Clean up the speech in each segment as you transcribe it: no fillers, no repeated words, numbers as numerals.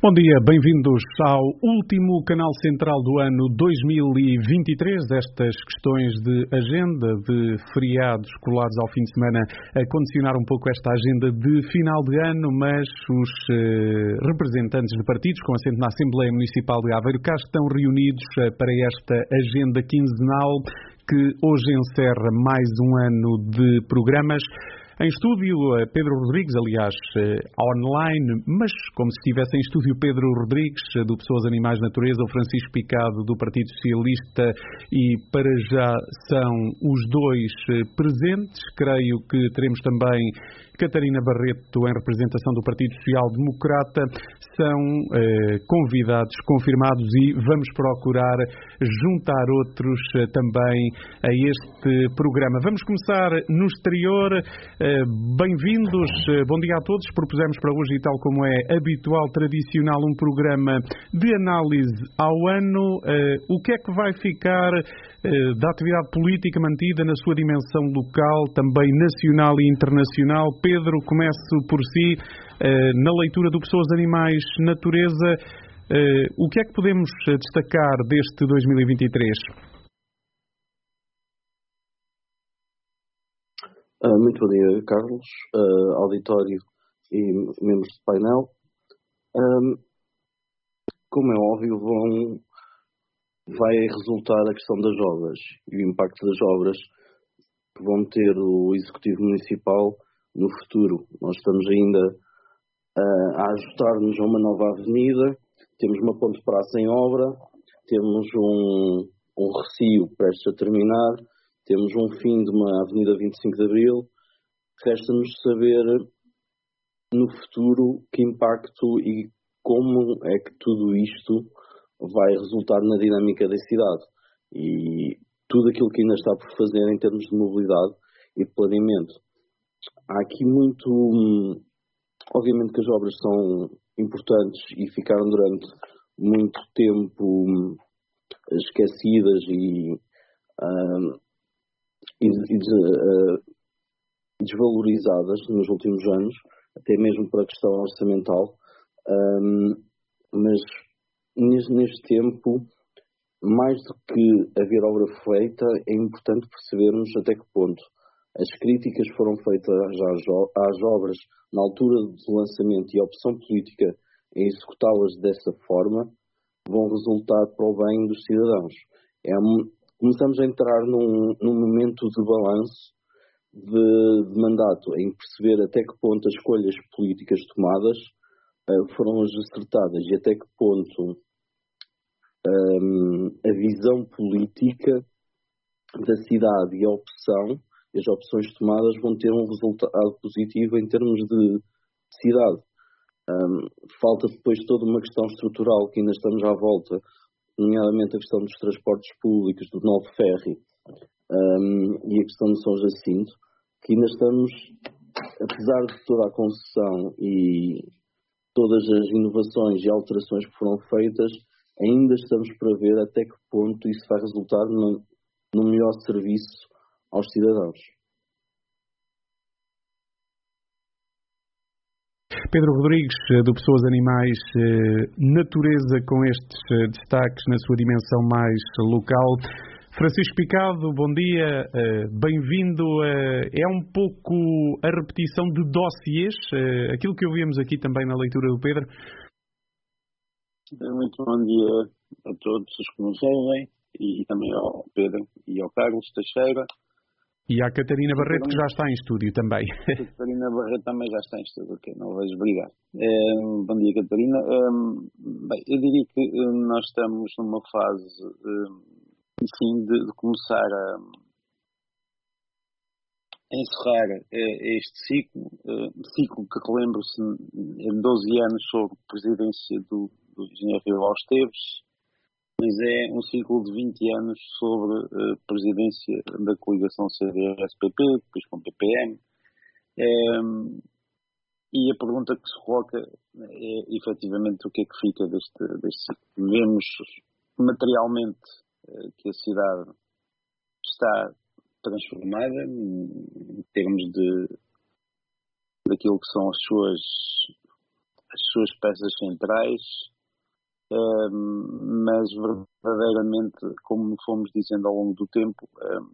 Bom dia, bem-vindos ao último canal central do ano 2023. Estas questões de agenda, de feriados colados ao fim de semana, a condicionar um pouco esta agenda de final de ano, mas os representantes de partidos com assento na Assembleia Municipal de Aveiro cá estão reunidos para esta agenda quinzenal que hoje encerra mais um ano de programas. Em estúdio, Pedro Rodrigues, aliás, online, mas como se estivesse em estúdio Pedro Rodrigues, do Pessoas, Animais, Natureza, o Francisco Picado, do Partido Socialista, e para já são os dois presentes. Creio que teremos também Catarina Barreto, em representação do Partido Social Democrata. São convidados confirmados e vamos procurar juntar outros também a este programa. Vamos começar no exterior. Bem-vindos, bom dia a todos. Propusemos para hoje, e tal como é habitual, tradicional, um programa de análise ao ano. O que é que vai ficar da atividade política mantida na sua dimensão local, também nacional e internacional? Pedro, começo por si. Na leitura do Pessoas, Animais, Natureza, o que é que podemos destacar deste 2023? Muito bom dia, Carlos, auditório e membros do painel. Como é óbvio, vai resultar a questão das obras e o impacto das obras que vão ter o Executivo Municipal no futuro. Nós estamos ainda a ajustar-nos a uma nova avenida, temos uma ponte de praça em obra, temos um recio prestes a terminar, temos um fim de uma avenida 25 de Abril. Resta-nos saber no futuro que impacto e como é que tudo isto vai resultar na dinâmica da cidade e tudo aquilo que ainda está por fazer em termos de mobilidade e de planeamento. Há aqui muito... Obviamente que as obras são importantes e ficaram durante muito tempo esquecidas e desvalorizadas nos últimos anos, até mesmo por a questão orçamental, mas neste tempo, mais do que haver obra feita, é importante percebermos até que ponto as críticas foram feitas às obras na altura do lançamento e a opção política em executá-las dessa forma vão resultar para o bem dos cidadãos. Começamos a entrar num momento de balanço de mandato, em perceber até que ponto as escolhas políticas tomadas foram as acertadas e até que ponto a visão política da cidade e a opção, as opções tomadas vão ter um resultado positivo em termos de cidade. Falta depois toda uma questão estrutural que ainda estamos à volta, nomeadamente a questão dos transportes públicos, do novo ferry e a questão de São Jacinto, que ainda estamos, apesar de toda a concessão e todas as inovações e alterações que foram feitas, ainda estamos para ver até que ponto isso vai resultar no melhor serviço aos cidadãos. Pedro Rodrigues, do Pessoas, Animais, Natureza, com estes destaques na sua dimensão mais local. Francisco Picado, bom dia, bem-vindo. É um pouco a repetição de dossiês, aquilo que ouvimos aqui também na leitura do Pedro. Muito bom dia a todos os que nos ouvem e também ao Pedro e ao Carlos Teixeira. E à Catarina Barreto, que já está em estúdio também. A Catarina Barreto também já está em estúdio, ok, não vejo, obrigado. Bom dia, Catarina. Bem, eu diria que nós estamos numa fase, enfim, de começar a encerrar este ciclo que, relembro-se, em 12 anos sob presidência do engenheiro Rival Esteves, mas é um ciclo de 20 anos sobre a presidência da coligação CDS-PP, depois com PPM. E a pergunta que se coloca é, efetivamente, o que é que fica deste ciclo. Vemos materialmente que a cidade está transformada em termos daquilo que são as suas as suas peças centrais, mas verdadeiramente, como fomos dizendo ao longo do tempo,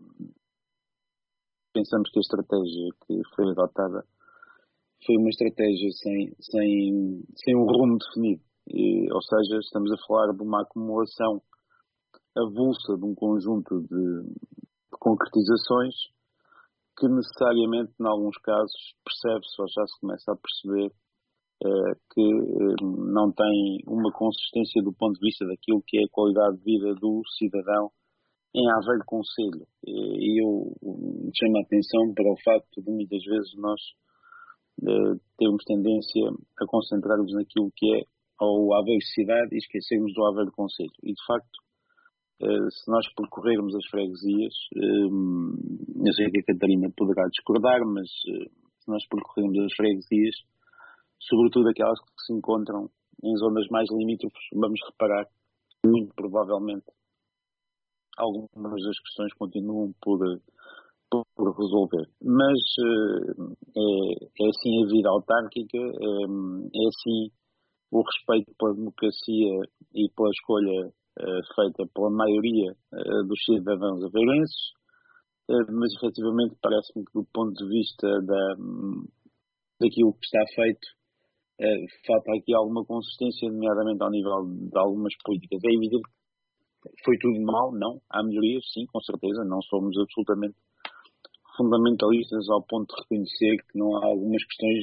pensamos que a estratégia que foi adotada foi uma estratégia sem um rumo definido. Ou seja, estamos a falar de uma acumulação avulsa de um conjunto de concretizações que necessariamente, em alguns casos, percebe-se ou já se começa a perceber que não tem uma consistência do ponto de vista daquilo que é a qualidade de vida do cidadão em Aveiro Concelho. E eu chamo a atenção para o facto de muitas vezes nós termos tendência a concentrar-nos naquilo que é o Aveiro Cidade e esquecermos do Aveiro Concelho. E de facto, se nós percorrermos as freguesias, eu sei que a Catarina poderá discordar, mas se nós percorrermos as freguesias, sobretudo aquelas que se encontram em zonas mais limítrofes, vamos reparar que muito provavelmente algumas das questões continuam por resolver. Mas é assim a vida autárquica, é assim o respeito pela democracia e pela escolha feita pela maioria dos cidadãos aveirenses, mas efetivamente parece-me que do ponto de vista daquilo que está feito, falta aqui alguma consistência, nomeadamente ao nível de algumas políticas. É evidente que foi tudo mal, não. Há melhorias, sim, com certeza. Não somos absolutamente fundamentalistas ao ponto de reconhecer que não há algumas questões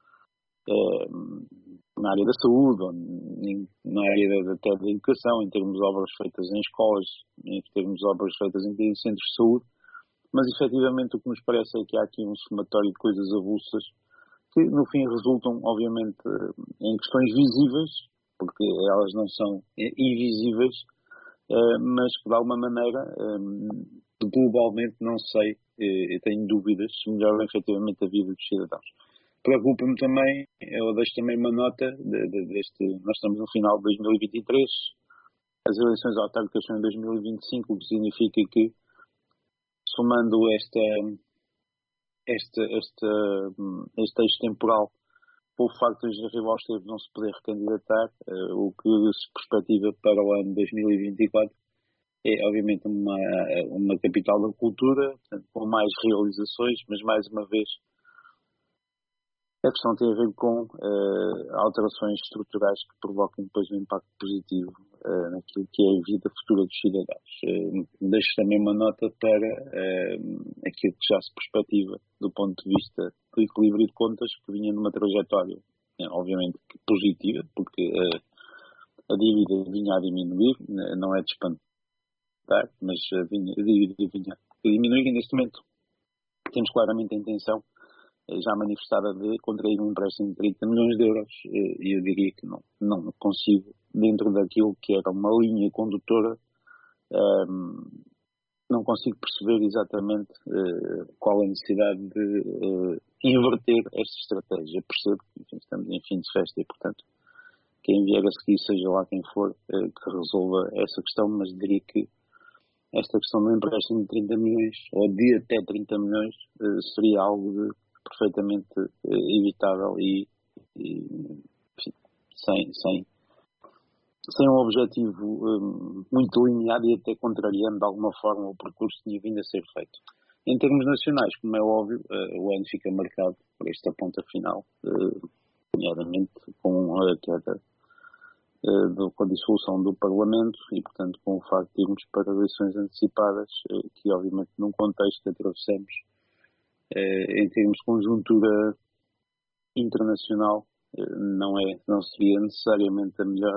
na área da saúde, ou na área até da educação, em termos de obras feitas em escolas, em termos de obras feitas em centros de saúde, mas efetivamente o que nos parece é que há aqui um somatório de coisas avulsas que no fim resultam, obviamente, em questões visíveis, porque elas não são invisíveis, mas que de alguma maneira, globalmente, não sei, eu tenho dúvidas se melhoram efetivamente a vida dos cidadãos. Preocupa-me também, eu deixo também uma nota nós estamos no final de 2023, as eleições autárquicas são em 2025, o que significa que, somando este eixo temporal, com o facto de José Ribeiro Esteves não se poder recandidatar, o que se perspectiva para o ano 2024 é, obviamente, uma capital da cultura, portanto, com mais realizações, mas, mais uma vez, a questão tem a ver com alterações estruturais que provoquem depois um impacto positivo naquilo que é a vida futura dos cidadãos. Deixo também uma nota para aquilo que já se perspectiva do ponto de vista do equilíbrio de contas, que vinha numa trajetória, obviamente, positiva, porque a dívida vinha a diminuir, não é de espantar, mas a dívida vinha a diminuir e neste momento temos claramente a intenção já manifestada de contrair um empréstimo de 30 milhões de euros, e eu diria que não consigo, dentro daquilo que era uma linha condutora, não consigo perceber exatamente qual a necessidade de inverter esta estratégia. Percebo que, enfim, estamos em fim de festa e, portanto, quem vier a seguir, seja lá quem for, que resolva essa questão, mas diria que esta questão do empréstimo de 30 milhões, ou de até 30 milhões, seria algo perfeitamente evitável e enfim, sem um objetivo muito delineado e até contrariando de alguma forma o percurso que tinha vindo a ser feito. Em termos nacionais, como é óbvio, o ano fica marcado por esta ponta final, nomeadamente com a queda com a dissolução do Parlamento e, portanto, com o facto de irmos para eleições antecipadas, que obviamente num contexto que atravessamos em termos de conjuntura internacional, não seria necessariamente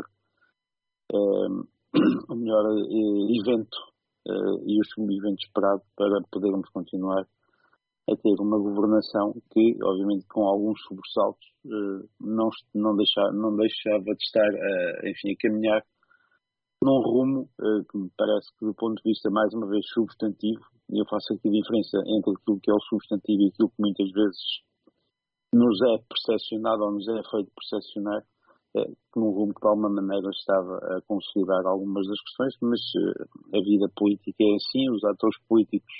o melhor evento e o evento esperado para podermos continuar a ter uma governação que, obviamente, com alguns sobressaltos, não deixava de estar a caminhar num rumo que me parece que, do ponto de vista, mais uma vez, substantivo, e eu faço aqui a diferença entre aquilo que é o substantivo e aquilo que muitas vezes nos é percepcionado ou nos é feito percepcionar, que num rumo que de alguma maneira estava a consolidar algumas das questões, mas a vida política é assim, os atores políticos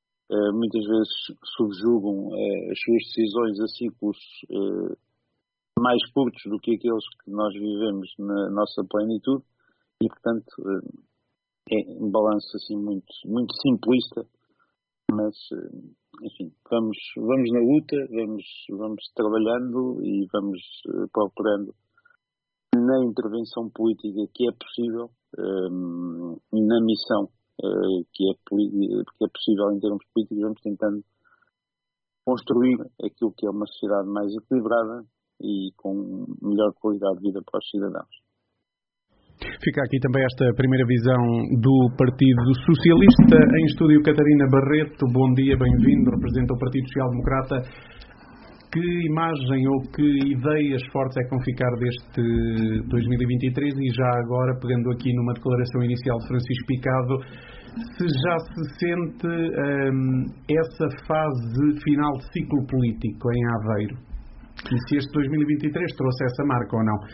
muitas vezes subjugam as suas decisões a ciclos mais curtos do que aqueles que nós vivemos na nossa plenitude e, portanto, é um balanço assim muito, muito simplista, mas, enfim, vamos na luta, vamos trabalhando e vamos procurando na intervenção política que é possível e na missão que é possível em termos políticos, vamos tentando construir aquilo que é uma sociedade mais equilibrada e com melhor qualidade de vida para os cidadãos. Fica aqui também esta primeira visão do Partido Socialista. Em estúdio, Catarina Barreto. Bom dia, bem-vindo. Representa o Partido Social Democrata. Que imagem ou que ideias fortes é que vão ficar deste 2023? E já agora, pegando aqui numa declaração inicial de Francisco Picado, se já se sente essa fase final de ciclo político em Aveiro? E se este 2023 trouxe essa marca ou não?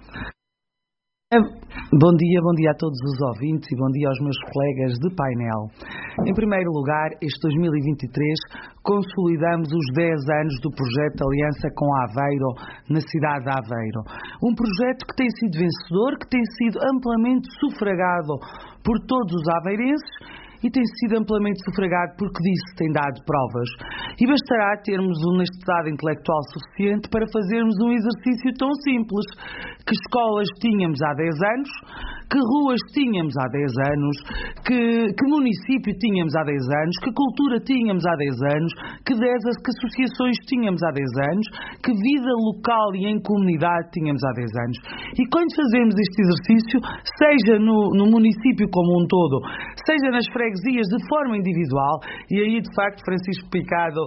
Bom dia a todos os ouvintes e bom dia aos meus colegas de painel. Em primeiro lugar, este 2023 consolidamos os 10 anos do projeto Aliança com Aveiro na cidade de Aveiro. Um projeto que tem sido vencedor, que tem sido amplamente sufragado por todos os aveirenses e tem sido amplamente sufragado porque disso tem dado provas. E bastará termos honestidade intelectual suficiente para fazermos um exercício tão simples: que escolas tínhamos há 10 anos, que ruas tínhamos há 10 anos, que município tínhamos há 10 anos, que cultura tínhamos há 10 anos, que associações tínhamos há 10 anos, que vida local e em comunidade tínhamos há 10 anos. E quando fazemos este exercício, seja no município como um todo, seja nas freguesias de forma individual, e aí de facto Francisco Picado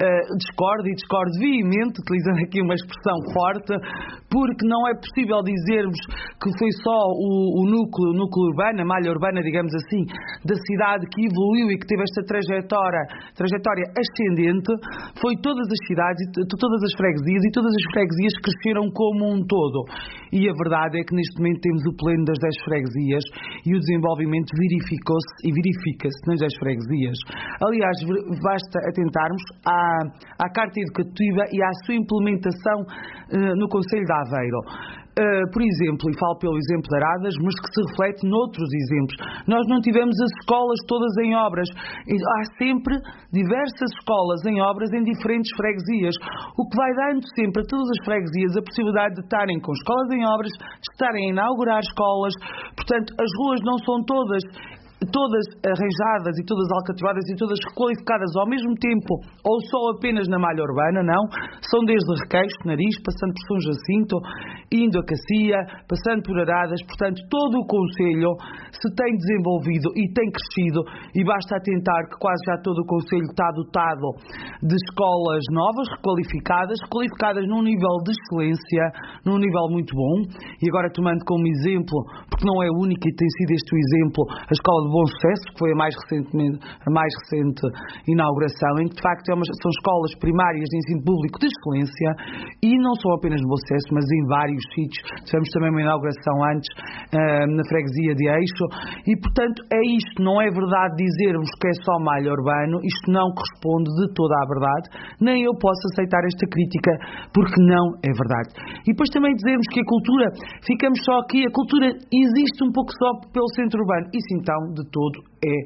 discordo veemente, utilizando aqui uma expressão forte, porque não é possível dizermos que foi só o núcleo urbano, a malha urbana, digamos assim, da cidade que evoluiu e que teve esta trajetória ascendente. Foi todas as cidades, todas as freguesias, e todas as freguesias cresceram como um todo. E a verdade é que neste momento temos o pleno das 10 freguesias e o desenvolvimento verificou-se e verifica-se nas 10 freguesias. Aliás, basta atentarmos à Carta Educativa e à sua implementação no Concelho de Aveiro. Por exemplo, e falo pelo exemplo de Aradas, mas que se reflete noutros exemplos. Nós não tivemos as escolas todas em obras. Há sempre diversas escolas em obras em diferentes freguesias, o que vai dando sempre a todas as freguesias a possibilidade de estarem com escolas em obras, de estarem a inaugurar escolas. Portanto, as ruas não são todas arranjadas e todas alcatroadas e todas requalificadas ao mesmo tempo, ou só apenas na malha urbana, não. São desde Requeixo, Nariz, passando por São Jacinto, indo a Cacia, passando por Aradas. Portanto, todo o concelho se tem desenvolvido e tem crescido, e basta atentar que quase já todo o concelho está dotado de escolas novas, requalificadas num nível de excelência, num nível muito bom. E agora, tomando como exemplo, porque não é única e tem sido este o exemplo, a Escola de Bom Sucesso, que foi a mais recente inauguração, em que de facto são escolas primárias de ensino público de excelência, e não são apenas de Bom Sucesso, mas em vários sítios. Tivemos também uma inauguração antes na freguesia de Eixo, e portanto é isto. Não é verdade dizermos que é só malha urbano, isto não corresponde de toda a verdade, nem eu posso aceitar esta crítica, porque não é verdade. E depois também dizermos que a cultura, ficamos só aqui, a cultura existe um pouco só pelo centro urbano. Isso então de todo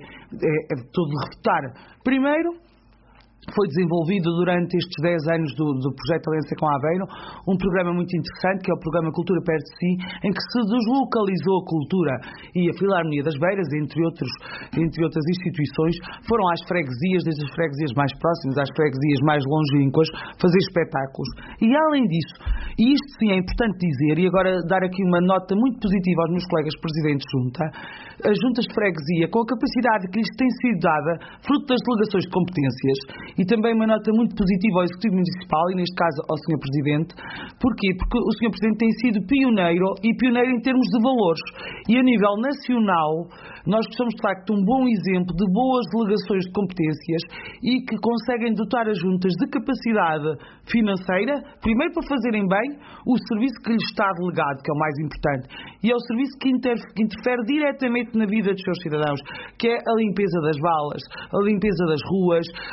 é de todo de refutar. Primeiro, foi desenvolvido durante estes 10 anos do projeto Aliança com Aveiro um programa muito interessante, que é o programa Cultura Perto de Si, em que se deslocalizou a cultura, e a Filarmonia das Beiras, entre outras instituições, foram às freguesias, desde as freguesias mais próximas às freguesias mais longínquas, fazer espetáculos. E além disso, e isto sim é importante dizer, e agora dar aqui uma nota muito positiva aos meus colegas presidentes de junta, as juntas de freguesia, com a capacidade que lhes tem sido dada, fruto das delegações de competências, e também uma nota muito positiva ao Executivo Municipal, e neste caso ao Sr. Presidente. Porquê? Porque o Sr. Presidente tem sido pioneiro em termos de valores. E a nível nacional, nós somos de facto um bom exemplo de boas delegações de competências e que conseguem dotar as juntas de capacidade financeira, primeiro para fazerem bem o serviço que lhes está delegado, que é o mais importante, e é o serviço que interfere diretamente na vida dos seus cidadãos, que é a limpeza das valas, a limpeza das ruas,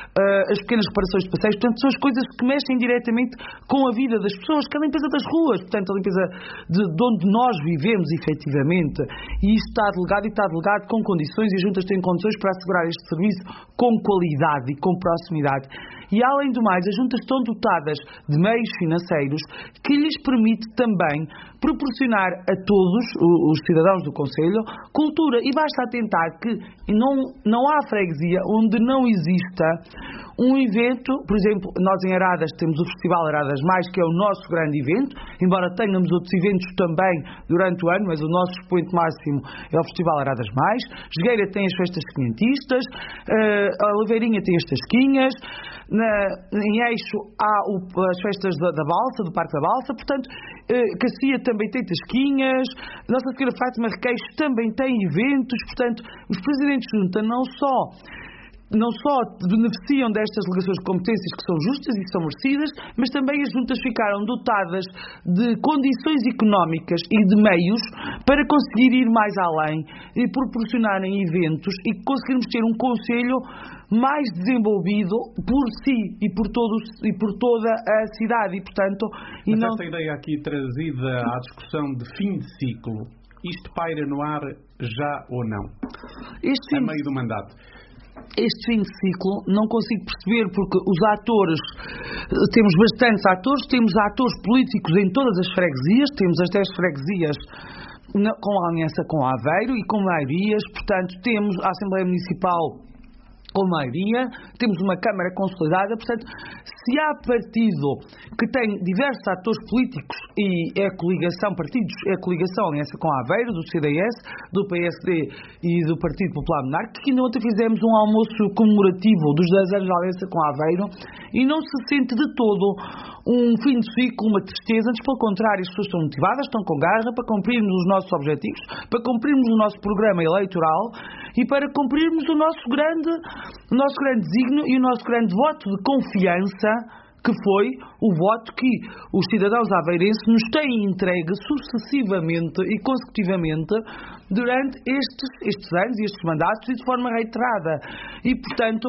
as pequenas reparações de passeios, portanto, são as coisas que mexem diretamente com a vida das pessoas, que é a limpeza das ruas, portanto, a limpeza de onde nós vivemos, efetivamente. E isto está delegado com condições, e as juntas têm condições para assegurar este serviço com qualidade e com proximidade. E, além do mais, as juntas estão dotadas de meios financeiros que lhes permite também proporcionar a todos os cidadãos do Concelho cultura. E basta atentar que não há freguesia onde não exista um evento. Por exemplo, nós em Aradas temos o Festival Aradas Mais, que é o nosso grande evento, embora tenhamos outros eventos também durante o ano, mas o nosso expoente máximo é o Festival Aradas Mais. Jogueira tem as festas quinhentistas, a Oliveirinha tem as tasquinhas, em Eixo há as festas da Balsa, do Parque da Balsa, portanto, Cacia também tem tasquinhas, Nossa Senhora Fátima Requeixo também tem eventos, portanto, os presidentes de junta não só beneficiam destas delegações de competências que são justas e são merecidas, mas também as juntas ficaram dotadas de condições económicas e de meios para conseguir ir mais além e proporcionarem eventos e conseguirmos ter um concelho mais desenvolvido por si e por toda a cidade. E, portanto, esta ideia aqui trazida à discussão de fim de ciclo, isto paira no ar já ou não? A meio do mandato. Este fim de ciclo não consigo perceber, porque os atores, temos bastantes atores, temos atores políticos em todas as freguesias, temos as 10 freguesias com a aliança com Aveiro e com maiorias, portanto temos a Assembleia Municipal com maioria, temos uma Câmara consolidada, portanto, se há partido que tem diversos atores políticos e é coligação, partidos, é coligação, aliança com Aveiro, do CDS, do PSD e do Partido Popular Monárquico, que ainda ontem fizemos um almoço comemorativo dos 10 anos da aliança com Aveiro, e não se sente de todo um fim de ciclo, uma tristeza, antes pelo contrário, as pessoas estão motivadas, estão com garra para cumprirmos os nossos objetivos, para cumprirmos o nosso programa eleitoral e para cumprirmos o nosso grande desígnio e o nosso grande voto de confiança, que foi o voto que os cidadãos aveirenses nos têm entregue sucessivamente e consecutivamente durante estes anos e estes mandatos e de forma reiterada. E, portanto,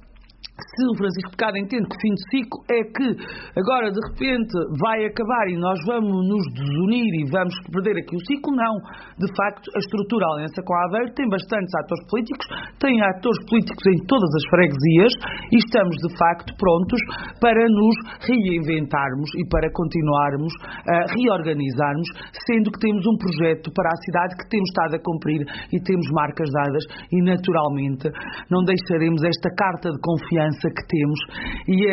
se o Francisco de Cada entende que fim de ciclo é que agora de repente vai acabar e nós vamos nos desunir e vamos perder aqui o ciclo, não. De facto, a estrutura da Aliança com Aveiro tem bastantes atores políticos, tem atores políticos em todas as freguesias e estamos de facto prontos para nos reinventarmos e para continuarmos a reorganizarmos, sendo que temos um projeto para a cidade que temos estado a cumprir e temos marcas dadas e naturalmente não deixaremos esta carta de confiança que temos e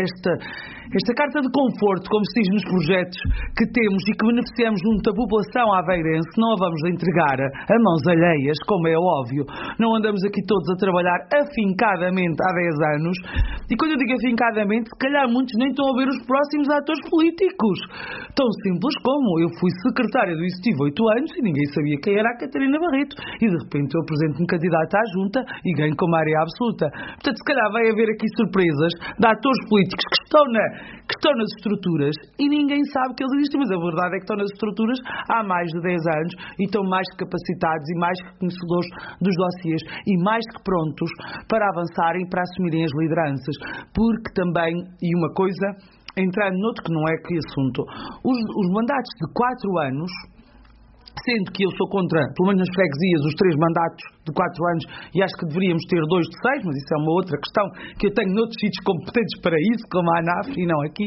esta carta de conforto, como se diz nos projetos que temos e que beneficiamos junto à população aveirense, não a vamos entregar a mãos alheias, como é óbvio. Não andamos aqui todos a trabalhar afincadamente há 10 anos e quando eu digo afincadamente, se calhar muitos nem estão a ver os próximos atores políticos. Tão simples como eu fui secretária do Executivo 8 anos e ninguém sabia quem era a Catarina Barreto e de repente eu apresento-me candidata à junta e ganho com maioria absoluta. Portanto, se calhar vai haver aqui surpresas de atores políticos que estão nas estruturas e ninguém sabe que eles existem, mas a verdade é que estão nas estruturas há mais de 10 anos e estão mais que capacitados e mais que conhecedores dos dossiês e mais que prontos para avançarem, para assumirem as lideranças, porque também, e uma coisa, entrando noutro que não é que assunto, os mandatos de 4 anos, sendo que eu sou contra, pelo menos nas freguesias, os 3 mandatos de 4 anos e acho que deveríamos ter 2 de 6, mas isso é uma outra questão que eu tenho noutros sítios competentes para isso, como a ANAF e não aqui.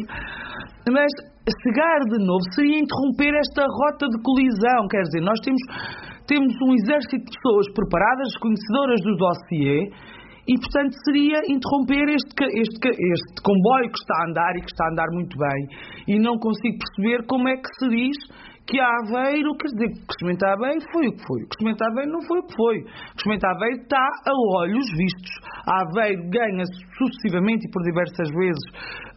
Mas cegar de novo seria interromper esta rota de colisão, quer dizer, nós temos um exército de pessoas preparadas, conhecedoras do dossiê, e, portanto, seria interromper este comboio que está a andar e que está a andar muito bem. E não consigo perceber como é que se diz que a Aveiro, quer dizer, que Crescimento Aveiro foi o que foi. Crescimento Aveiro não foi o que foi. Crescimento Aveiro está a olhos vistos. A Aveiro ganha sucessivamente e por diversas vezes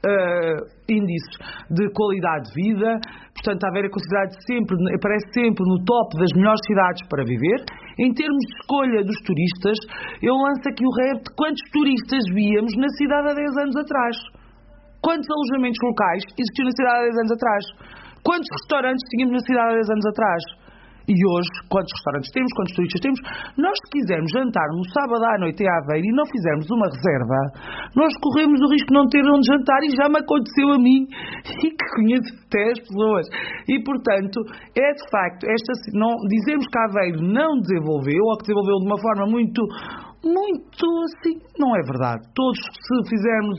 índices de qualidade de vida. Portanto, a Aveiro é considerado sempre, aparece sempre no top das melhores cidades para viver. Em termos de escolha dos turistas, eu lanço aqui o repto de quantos turistas víamos na cidade há 10 anos atrás. Quantos alojamentos locais existiam na cidade há 10 anos atrás? Quantos restaurantes tínhamos na cidade há 10 anos atrás? E hoje, quantos restaurantes temos, quantos turistas temos? Nós, se quisermos jantar no sábado à noite em Aveiro e não fizermos uma reserva, nós corremos o risco de não ter onde jantar, e já me aconteceu a mim, e que conheço até as pessoas. E, portanto, é de facto, não, dizemos que Aveiro não desenvolveu, ou que desenvolveu de uma forma muito assim, não é verdade. Todos, se fizermos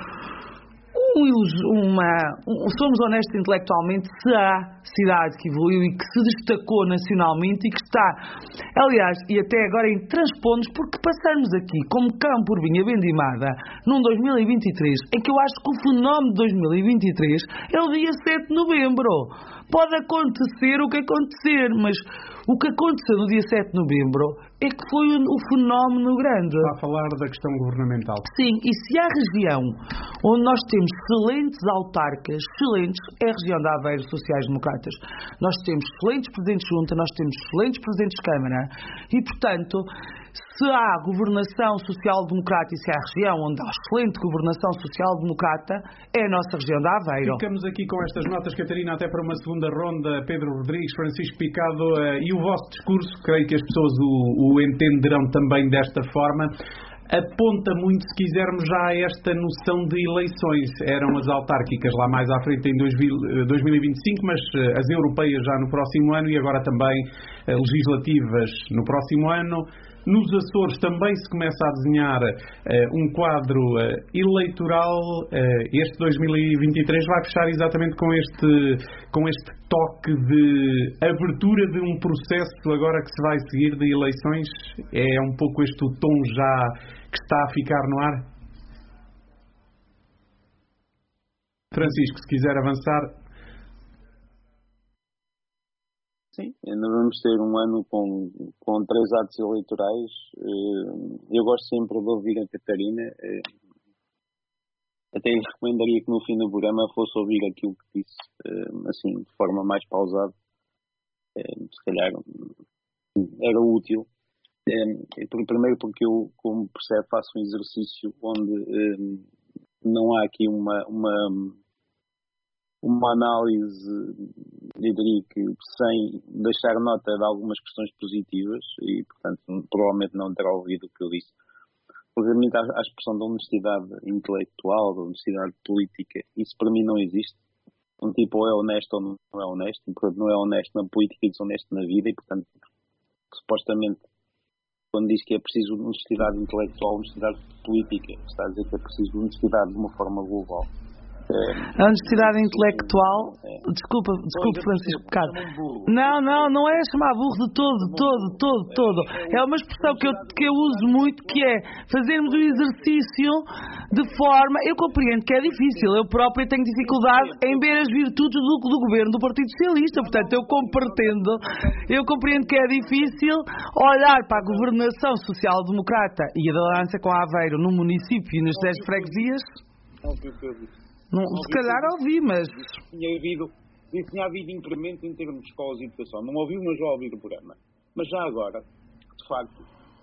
somos honestos intelectualmente, se há cidade que evoluiu e que se destacou nacionalmente e que está, aliás, e até agora em transpontos, porque passamos aqui como cão por vinha vendimada num 2023, em que eu acho que o fenómeno de 2023 é o dia 7 de novembro. Pode acontecer o que acontecer, mas o que aconteceu no dia 7 de novembro é que foi o fenómeno grande. Está a falar da questão governamental. Sim, e se há região onde nós temos excelentes autarcas, é a região da Aveiro Sociais-Democratas. Nós temos excelentes presidentes de junta, nós temos excelentes presidentes de Câmara, e, portanto, se há governação social-democrata e se há região onde há excelente governação social-democrata, é a nossa região da Aveiro. Ficamos aqui com estas notas, Catarina, até para uma segunda ronda. Pedro Rodrigues, Francisco Picado, e o vosso discurso, creio que as pessoas o entenderão também desta forma, aponta muito, se quisermos, já a esta noção de eleições. Eram as autárquicas lá mais à frente em 2025, mas as europeias já no próximo ano, e agora também legislativas no próximo ano. Nos Açores também se começa a desenhar um quadro eleitoral. Este 2023 vai fechar exatamente com este toque de abertura de um processo agora que se vai seguir de eleições. É um pouco este o tom já que está a ficar no ar? Francisco, se quiser avançar. Sim, nós vamos ter um ano com 3 atos eleitorais. Eu gosto sempre de ouvir a Catarina. Até lhe recomendaria que no fim do programa fosse ouvir aquilo que disse, assim, de forma mais pausada. Se calhar era útil. Primeiro porque eu, como percebe, faço um exercício onde não há aqui uma análise, eu diria que sem deixar nota de algumas questões positivas, e portanto provavelmente não terá ouvido o que eu disse. Relativamente à expressão da honestidade intelectual, da honestidade política, isso para mim não existe. Um tipo ou é honesto ou não é honesto, e portanto não é honesto na política e desonesto na vida, e portanto supostamente quando diz que é preciso honestidade intelectual, honestidade política, está a dizer que é preciso honestidade de uma forma global. A honestidade intelectual, desculpa Francisco Picado. Não é chamar burro de todo. É uma expressão que eu uso muito, que é fazermos o exercício de forma. Eu compreendo que é difícil, eu própria tenho dificuldade em ver as virtudes do governo do Partido Socialista, portanto eu compreendo que é difícil olhar para a governação social-democrata e a da aliança com a Aveiro no município e nas 10 freguesias. Não, se calhar ouvi, mas... Tinha havido incremento em termos de escolas de educação. Não ouvi, mas já ouvi o programa. Mas já agora, de facto,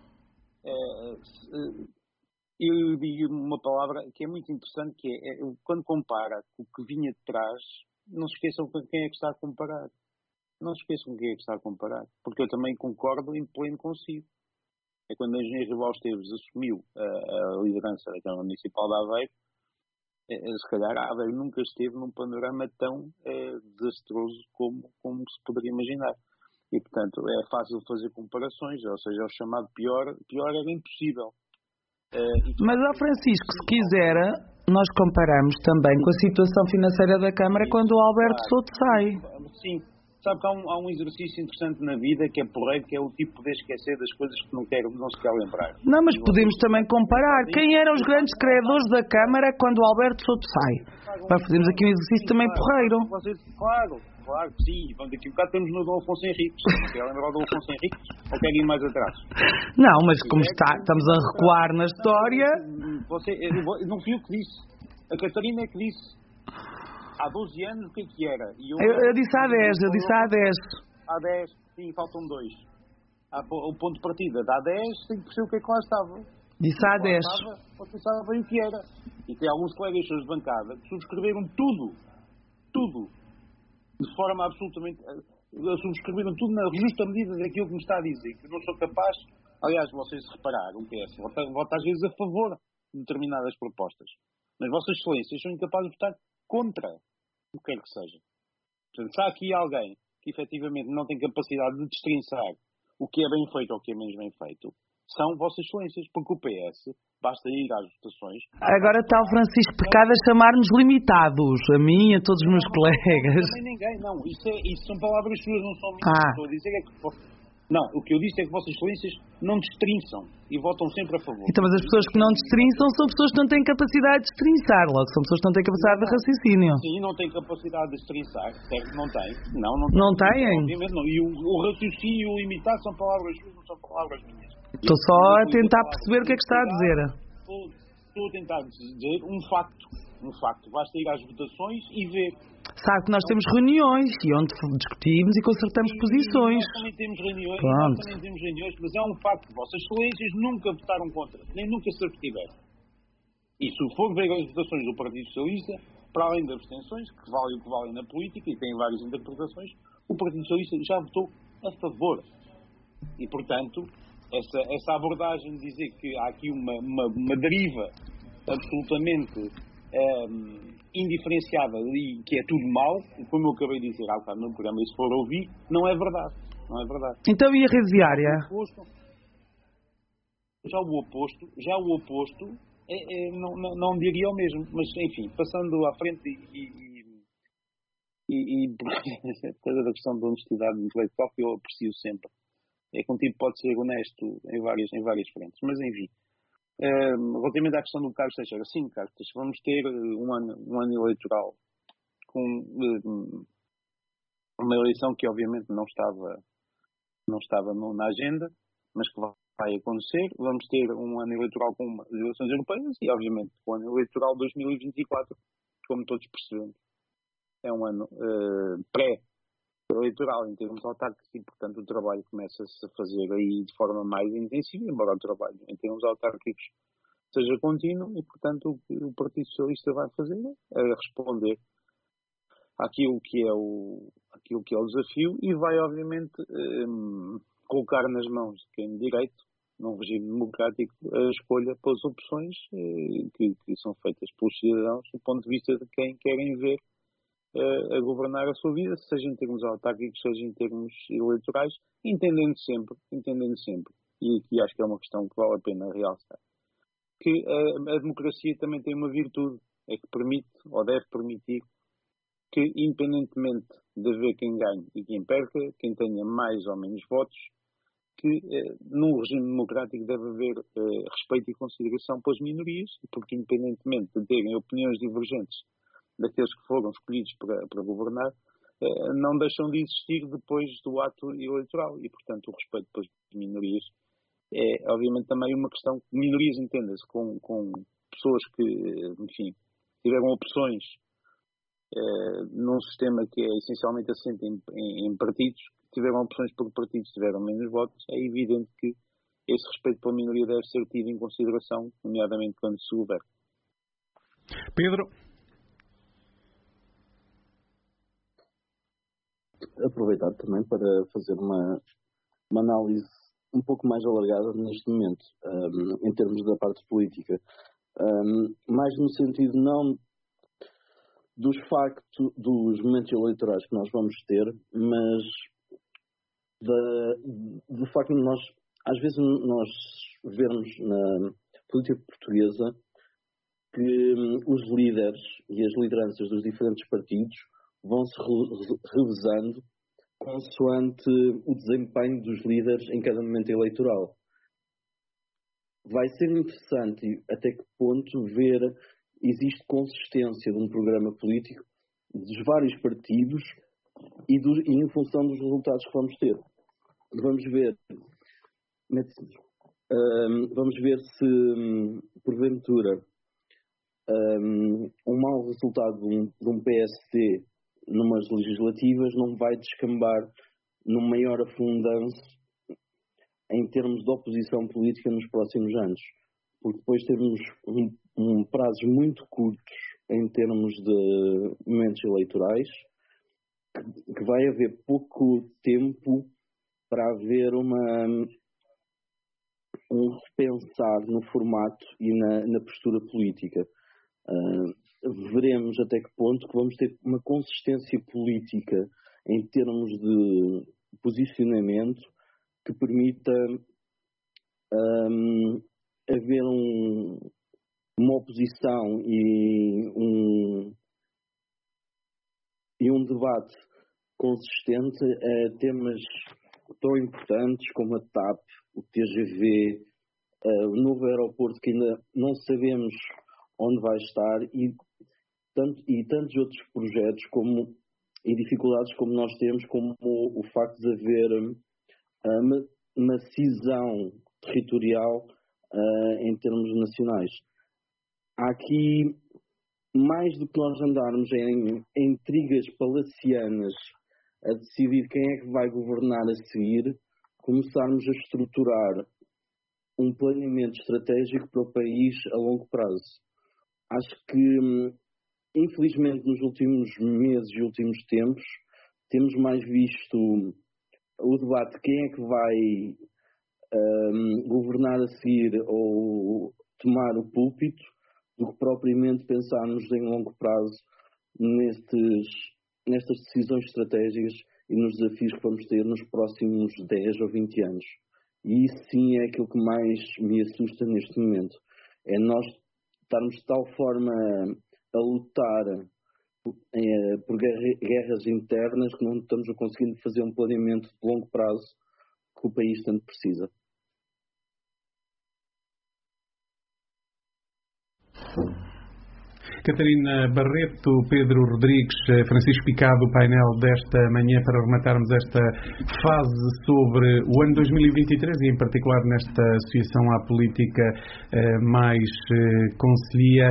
eu digo uma palavra que é muito interessante, que é quando compara com o que vinha de trás, não se esqueçam com quem é que está a comparar. Não se esqueçam com quem é que está a comparar. Porque eu também concordo em pleno consigo. É quando a engenheira Rival Esteves assumiu a liderança da Câmara Municipal de Aveiro, se calhar a Aveiro nunca esteve num panorama tão desastroso como se poderia imaginar. E, portanto, é fácil fazer comparações, ou seja, o chamado pior era impossível. Mas, Francisco, se quiser, nós comparamos também com a situação financeira da Câmara quando o Alberto Souto sai. Sim. Sabe que há um exercício interessante na vida que é porreiro, que é o tipo de poder esquecer das coisas que não se quer lembrar. Não, mas podemos também comparar. Quem eram os grandes credores da Câmara quando o Alberto Souto sai? Fazemos aqui um exercício também porreiro. Claro que sim. Daqui a bocado temos no Dom Afonso Henriques. Quer lembrar o Dom Afonso Henriques? Ou quer ir mais atrás? Não, mas como estamos a recuar na história... Não fui eu que disse. A Catarina é que disse. Há 12 anos o que era? Eu disse há 10. Há 10, sim, faltam 2. O ponto de partida dá 10, tem que perceber o que é que lá estava. Disse há 10. Você sabe bem o que era. E tem alguns colegas seus de bancada que subscreveram tudo. De forma absolutamente... subscreveram tudo na justa medida daquilo que me está a dizer, que eu não sou capaz. Aliás, vocês repararam, o PS vota às vezes a favor de determinadas propostas, mas Vossas Excelências são incapazes de votar contra o que quer que seja. Portanto, se há aqui alguém que efetivamente não tem capacidade de destrinçar o que é bem feito ou o que é menos bem feito, são Vossas Excelências, porque o PS basta ir às votações. Agora está o Francisco Pecado a chamar-nos limitados, a mim e a todos os meus colegas. Não, ninguém, não. Isso são palavras suas, não são minhas. Estou a dizer é que... Não, o que eu disse é que Vossas Excelências não destrinçam e votam sempre a favor. Então, mas as pessoas que não destrinçam são pessoas que não têm capacidade de destrinçar, logo são pessoas que não têm capacidade de raciocínio. Sim, não têm capacidade de destrinçar, certo? Não têm. Não têm? Obviamente não. E o raciocínio e o imitar são palavras suas, não são palavras minhas. Estou só a tentar perceber o que é que está a dizer. Estou a tentar dizer um facto. Basta ir às votações e ver. Sabe que nós temos reuniões e onde discutimos e consertamos posições. Nós também temos reuniões, mas é um facto. Vossas Excelências nunca votaram contra, nem nunca se abstiveram. E se for ver as votações do Partido Socialista, para além das abstenções, que valem o que valem na política e têm várias interpretações, o Partido Socialista já votou a favor. E, portanto, essa abordagem de dizer que há aqui uma deriva absolutamente indiferenciada e que é tudo mau, como eu acabei de dizer há bocado no programa, e se for ouvir, não é verdade. Então e a rede diária? Já o oposto não diria o mesmo, mas enfim, passando à frente e coisa da questão da honestidade intelectual que eu aprecio sempre. É que um tipo pode ser honesto em várias frentes, mas enfim. Relativamente à questão do Carlos Teixeira, sim, Carlos Teixeira, vamos ter um ano eleitoral com uma eleição que obviamente não estava na agenda, mas que vai acontecer. Vamos ter um ano eleitoral com as eleições europeias e obviamente o ano eleitoral 2024, como todos percebemos, é um ano pré-eleitoral em termos autárquicos e, portanto, o trabalho começa-se a fazer aí de forma mais intensiva, embora o trabalho em termos autárquicos seja contínuo e, portanto, o que o Partido Socialista vai fazer é responder àquilo que é o desafio e vai, obviamente, colocar nas mãos de quem de direito, num regime democrático, a escolha pelas opções que são feitas pelos cidadãos do ponto de vista de quem querem ver a governar a sua vida, seja em termos autárquicos, seja em termos eleitorais, entendendo sempre, e aqui acho que é uma questão que vale a pena realçar, que a democracia também tem uma virtude, é que permite, ou deve permitir, que independentemente de haver quem ganhe e quem perca, quem tenha mais ou menos votos, que num regime democrático deve haver respeito e consideração pelas minorias, porque independentemente de terem opiniões divergentes daqueles que foram escolhidos para governar, não deixam de existir depois do ato eleitoral e, portanto, o respeito pelas minorias é, obviamente, também uma questão. Minorias, entenda-se, com pessoas que, enfim, tiveram opções num sistema que é essencialmente assente em partidos, que tiveram opções por partidos, tiveram menos votos. É evidente que esse respeito pela minoria deve ser tido em consideração, nomeadamente quando se governa. Pedro? Aproveitar também para fazer uma análise um pouco mais alargada neste momento, em termos da parte política. Mais no sentido não dos factos, dos momentos eleitorais que nós vamos ter, mas do facto de nós, às vezes, nós vermos na política portuguesa que os líderes e as lideranças dos diferentes partidos vão-se revezando consoante o desempenho dos líderes em cada momento eleitoral. Vai ser interessante até que ponto ver existe consistência de um programa político dos vários partidos e em função dos resultados que vamos ter. Vamos ver se, porventura, um mau resultado de um PSD numas legislativas não vai descambar num maior afundanço em termos de oposição política nos próximos anos. Porque depois temos prazos muito curtos em termos de momentos eleitorais que vai haver pouco tempo para haver um repensar no formato e na postura política. Veremos até que ponto que vamos ter uma consistência política em termos de posicionamento que permita haver uma oposição e um debate consistente a temas tão importantes como a TAP, o TGV, o novo aeroporto que ainda não sabemos onde vai estar e tantos outros projetos e dificuldades como nós temos, como o facto de haver uma cisão territorial em termos nacionais. Há aqui, mais do que nós andarmos em intrigas palacianas a decidir quem é que vai governar a seguir, começarmos a estruturar um planeamento estratégico para o país a longo prazo. Acho que, infelizmente, nos últimos meses e últimos tempos, temos mais visto o debate de quem é que vai governar a seguir ou tomar o púlpito, do que propriamente pensarmos em longo prazo nestas decisões estratégicas e nos desafios que vamos ter nos próximos 10 ou 20 anos. E isso sim é aquilo que mais me assusta neste momento. É nós estarmos de tal forma a lutar por guerras internas que não estamos conseguindo fazer um planeamento de longo prazo que o país tanto precisa. Catarina Barreto, Pedro Rodrigues, Francisco Picado, o painel desta manhã para rematarmos esta fase sobre o ano 2023 e em particular nesta associação à política mais Conselhia.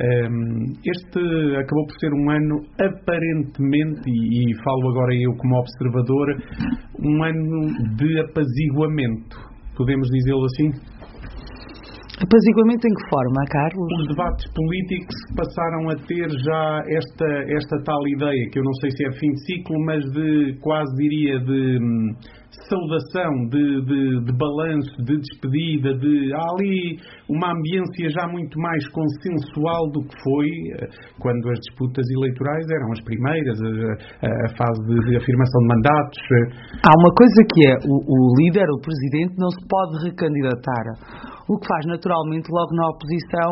Este acabou por ser um ano aparentemente, e falo agora eu como observador, um ano de apaziguamento. Podemos dizê-lo assim? Apaziguamento em que forma, Carlos? Os debates políticos passaram a ter já esta tal ideia, que eu não sei se é fim de ciclo, mas de, quase diria, de saudação, de balanço, de despedida, há ali uma ambiência já muito mais consensual do que foi quando as disputas eleitorais eram as primeiras, a fase de afirmação de mandatos. Há uma coisa que é, o líder, o presidente, não se pode recandidatar. O que faz naturalmente logo na oposição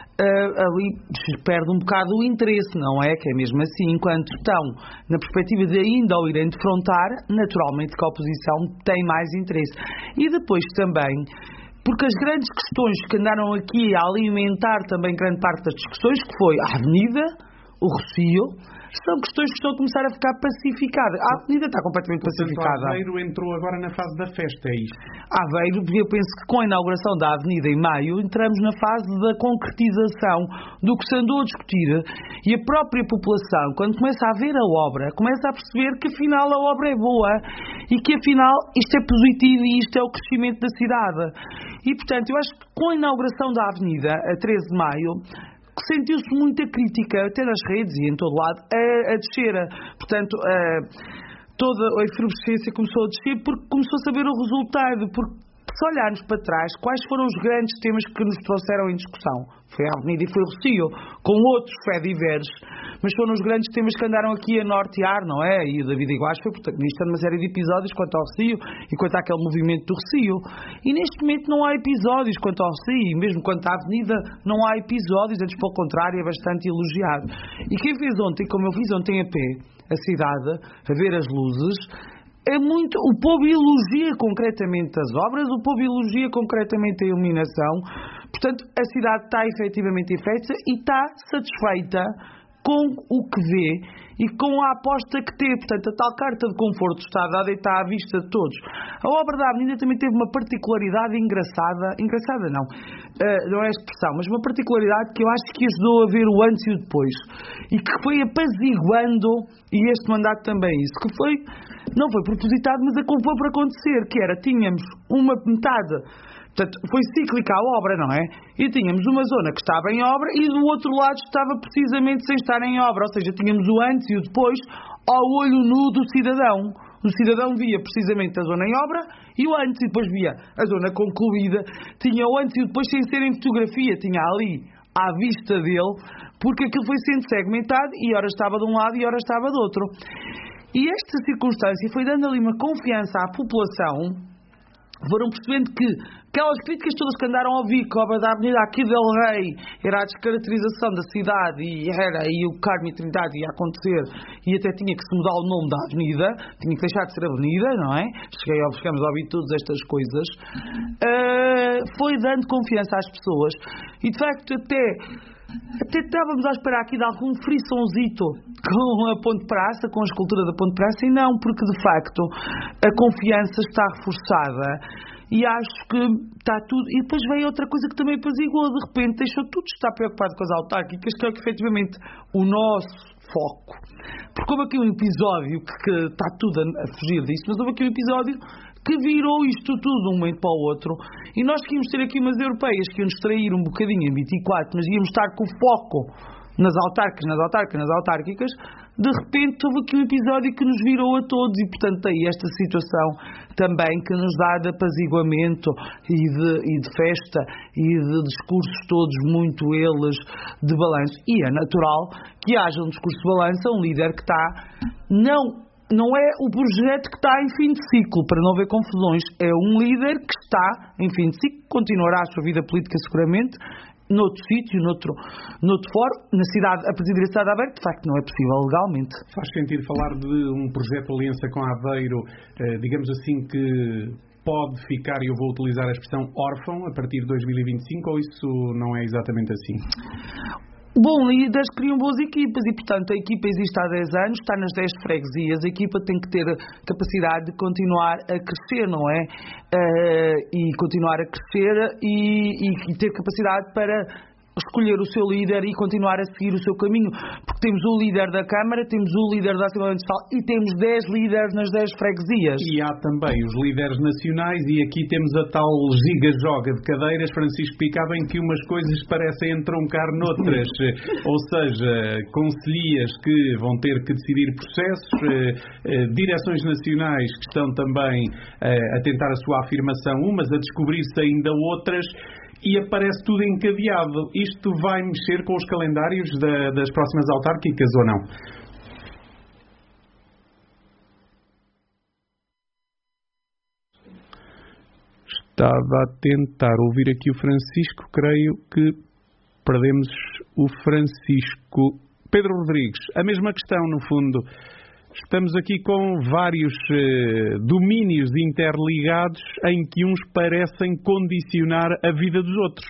ali perde um bocado o interesse, não é? Que é mesmo assim, enquanto estão na perspectiva de ainda o irem defrontar, naturalmente que a oposição tem mais interesse. E depois também, porque as grandes questões que andaram aqui a alimentar também grande parte das discussões, que foi a Avenida, o Rossio, são questões que estão a começar a ficar pacificadas. A Avenida está completamente pacificada. Aveiro entrou agora na fase da festa, é isto? Aveiro, eu penso que com a inauguração da Avenida em maio, entramos na fase da concretização do que se andou a discutir, e a própria população, quando começa a ver a obra, começa a perceber que afinal a obra é boa e que afinal isto é positivo e isto é o crescimento da cidade. E portanto, eu acho que com a inauguração da Avenida, a 13 de maio, sentiu-se muita crítica, até nas redes e em todo lado, a descer. Portanto, toda a efervescência começou a descer porque começou a saber o resultado, porque se olharmos para trás, quais foram os grandes temas que nos trouxeram em discussão? Foi a Avenida e foi o Rossio, com outros diversos, mas foram os grandes temas que andaram aqui a nortear, não é? E o David Iguaz foi protagonista numa série de episódios quanto ao Rossio e quanto àquele movimento do Rossio. E neste momento não há episódios quanto ao Rossio, e mesmo quanto à Avenida não há episódios, antes pelo contrário é bastante elogiado. E quem fez ontem, como eu fiz ontem a pé, a cidade, a ver as luzes, é muito, o povo elogia concretamente as obras, o povo elogia concretamente a iluminação. Portanto, a cidade está efetivamente em festa e está satisfeita com o que vê e com a aposta que teve. Portanto, a tal carta de conforto está dada e está à vista de todos. A obra da Avenida também teve uma particularidade engraçada não é a expressão, mas uma particularidade que eu acho que ajudou a ver o antes e o depois, e que foi apaziguando, e este mandato também isso, que foi, não foi propositado, mas acabou por acontecer, que era, tínhamos uma metade. Portanto, foi cíclica a obra, não é? E tínhamos uma zona que estava em obra e do outro lado estava precisamente sem estar em obra. Ou seja, tínhamos o antes e o depois ao olho nu do cidadão. O cidadão via precisamente a zona em obra e o antes, e depois via a zona concluída, tinha o antes e o depois sem ser em fotografia, tinha ali à vista dele, porque aquilo foi sendo segmentado e ora estava de um lado e ora estava do outro. E esta circunstância foi dando ali uma confiança à população. Foram percebendo que aquelas críticas todas que andaram a ouvir, que a obra da Avenida aqui del Rei era a descaracterização da cidade e o Carmo e Trindade ia acontecer e até tinha que se mudar o nome da avenida, tinha que deixar de ser avenida, não é? Chegamos a ouvir todas estas coisas. Foi dando confiança às pessoas e de facto até estávamos a esperar aqui de algum friçãozito com a Ponte Praça, com a escultura da Ponte Praça, e não, porque de facto a confiança está reforçada e acho que está tudo. E depois veio outra coisa que também apaziguou, de repente deixou tudo de estar preocupado com as autárquicas, que é efetivamente o nosso foco. Porque houve aqui um episódio que está tudo a fugir disso, mas houve aqui um episódio que virou isto tudo de um momento para o outro, e nós que íamos ter aqui umas europeias que iam nos trair um bocadinho em 24, mas íamos estar com foco nas autárquicas, de repente houve aqui um episódio que nos virou a todos e portanto aí esta situação também que nos dá de apaziguamento e de festa e de discursos todos muito eles de balanço, e é natural que haja um discurso de balanço a um líder que está não é o projeto que está em fim de ciclo, para não haver confusões. É um líder que está em fim de ciclo, continuará a sua vida política seguramente, noutro sítio, noutro fórum, na cidade, a presidir a cidade de Aveiro, de facto não é possível legalmente. Faz sentido falar de um projeto de aliança com Aveiro, digamos assim, que pode ficar, e eu vou utilizar a expressão órfão, a partir de 2025, ou isso não é exatamente assim? Bom, líderes criam boas equipas e, portanto, a equipa existe há 10 anos, está nas 10 freguesias, a equipa tem que ter capacidade de continuar a crescer, não é? E continuar a crescer e ter capacidade para escolher o seu líder e continuar a seguir o seu caminho, porque temos o líder da Câmara, temos o líder da Assembleia Municipal e temos 10 líderes nas 10 freguesias. E há também os líderes nacionais, e aqui temos a tal giga-joga de cadeiras, Francisco Picado, em que umas coisas parecem entroncar noutras, ou seja, conselhias que vão ter que decidir processos, direções nacionais que estão também a tentar a sua afirmação, umas a descobrir-se ainda outras, e aparece tudo encadeado. Isto vai mexer com os calendários das próximas autárquicas ou não? Estava a tentar ouvir aqui o Francisco, creio que perdemos o Francisco. Pedro Rodrigues, a mesma questão no fundo. Estamos aqui com vários domínios interligados em que uns parecem condicionar a vida dos outros.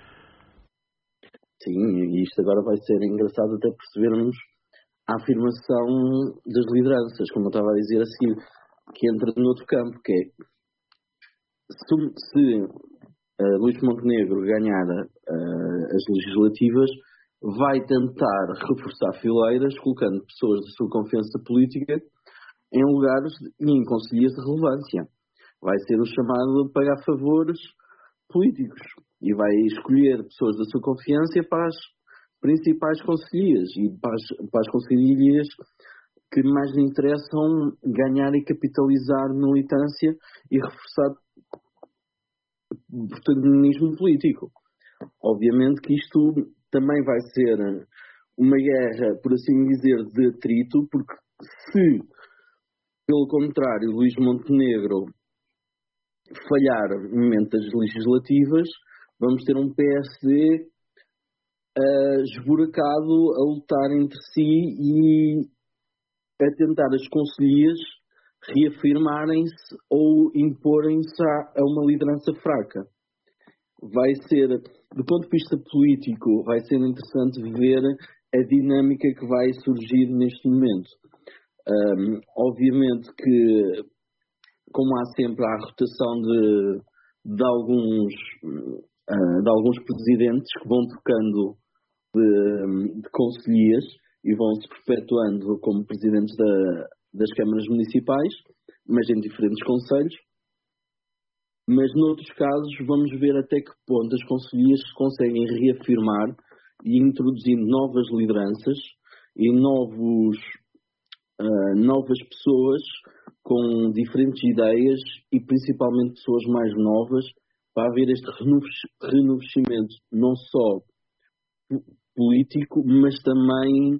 Sim, e isto agora vai ser engraçado até percebermos a afirmação das lideranças, como eu estava a dizer a seguir, que entra no outro campo, que é se Luís Montenegro ganhar as legislativas, vai tentar reforçar fileiras, colocando pessoas de sua confiança política em lugares e em conselheiros de relevância. Vai ser o chamado a pagar favores políticos e vai escolher pessoas da sua confiança para as principais conselheiras e para as conselheiras que mais lhe interessam ganhar e capitalizar militância e reforçar o protagonismo político. Obviamente que isto também vai ser uma guerra, por assim dizer, de atrito, porque se, pelo contrário, Luís Montenegro falhar no momento das legislativas, vamos ter um PSD esburacado a lutar entre si e a tentar as conselheiras reafirmarem-se ou imporem-se a uma liderança fraca. Vai ser, do ponto de vista político, vai ser interessante ver a dinâmica que vai surgir neste momento. Obviamente que, como há sempre a rotação de alguns presidentes que vão trocando de conselheiros e vão se perpetuando como presidentes das câmaras municipais, mas em diferentes concelhos. Mas, noutros casos, vamos ver até que ponto as conselheiras conseguem reafirmar e introduzir novas lideranças e novos novas pessoas com diferentes ideias e principalmente pessoas mais novas para haver este renascimento não só político, mas também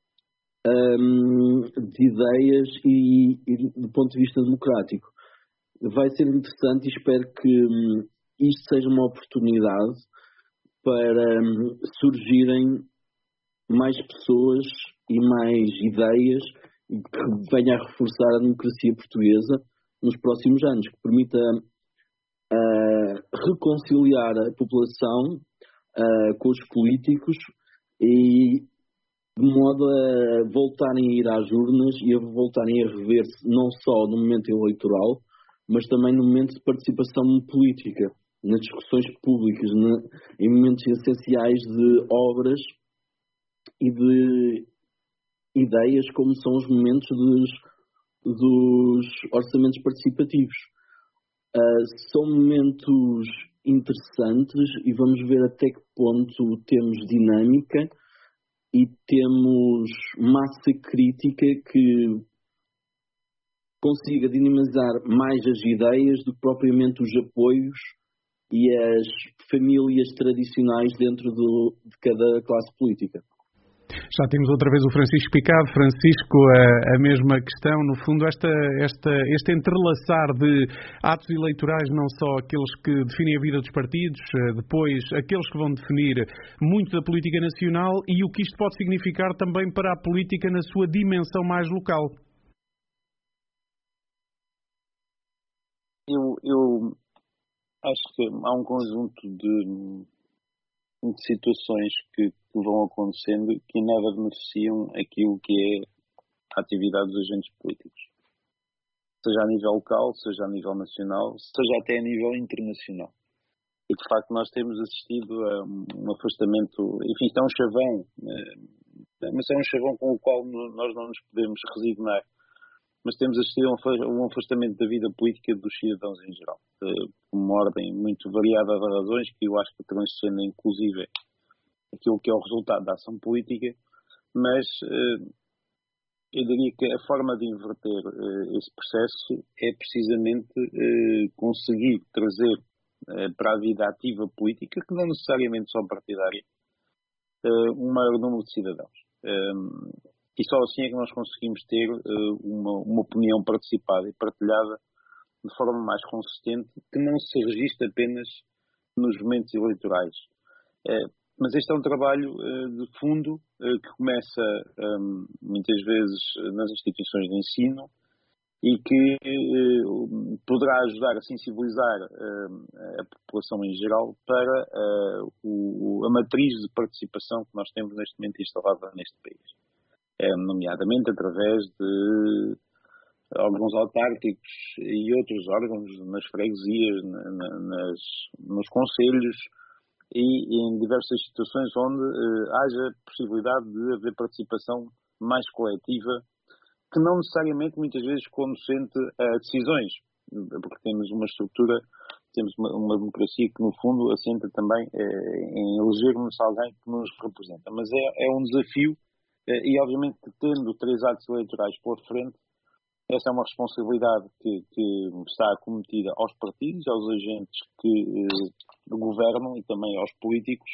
de ideias e do ponto de vista democrático. Vai ser interessante e espero que isto seja uma oportunidade para surgirem mais pessoas e mais ideias que venha a reforçar a democracia portuguesa nos próximos anos, que permita reconciliar a população com os políticos e de modo a voltarem a ir às urnas e a voltarem a rever-se não só no momento eleitoral, mas também no momento de participação política, nas discussões públicas, em momentos essenciais de obras e de ideias, como são os momentos dos orçamentos participativos. São momentos interessantes e vamos ver até que ponto temos dinâmica e temos massa crítica que consiga dinamizar mais as ideias do que propriamente os apoios e as famílias tradicionais dentro de cada classe política. Já temos outra vez o Francisco Picado. Francisco, a mesma questão, no fundo, este entrelaçar de atos eleitorais, não só aqueles que definem a vida dos partidos, depois aqueles que vão definir muito da política nacional e o que isto pode significar também para a política na sua dimensão mais local. Eu acho que há um conjunto de situações que vão acontecendo que nada beneficiam aquilo que é a atividade dos agentes políticos. Seja a nível local, seja a nível nacional, seja até a nível internacional. E de facto nós temos assistido a um afastamento, enfim, isto é um chavão, mas é um chavão com o qual nós não nos podemos resignar. Mas temos assistido a um afastamento da vida política dos cidadãos em geral, por uma ordem muito variada de razões, que eu acho que transcendem inclusive aquilo que é o resultado da ação política, mas eu diria que a forma de inverter esse processo é precisamente conseguir trazer para a vida ativa política, que não necessariamente só partidária, um maior número de cidadãos. E só assim é que nós conseguimos ter uma opinião participada e partilhada de forma mais consistente, que não se registra apenas nos momentos eleitorais. Mas este é um trabalho de fundo que começa muitas vezes nas instituições de ensino e que poderá ajudar a sensibilizar a população em geral para a matriz de participação que nós temos neste momento instalada neste país. Nomeadamente através de órgãos autárquicos e outros órgãos nas freguesias, nos concelhos e em diversas situações onde haja possibilidade de haver participação mais coletiva, que não necessariamente muitas vezes conduzente a decisões, porque temos uma estrutura, temos uma democracia que no fundo assenta também em elegermos alguém que nos representa, mas é um desafio. E obviamente que tendo 3 atos eleitorais pela frente, essa é uma responsabilidade que está acometida aos partidos, aos agentes que governam e também aos políticos,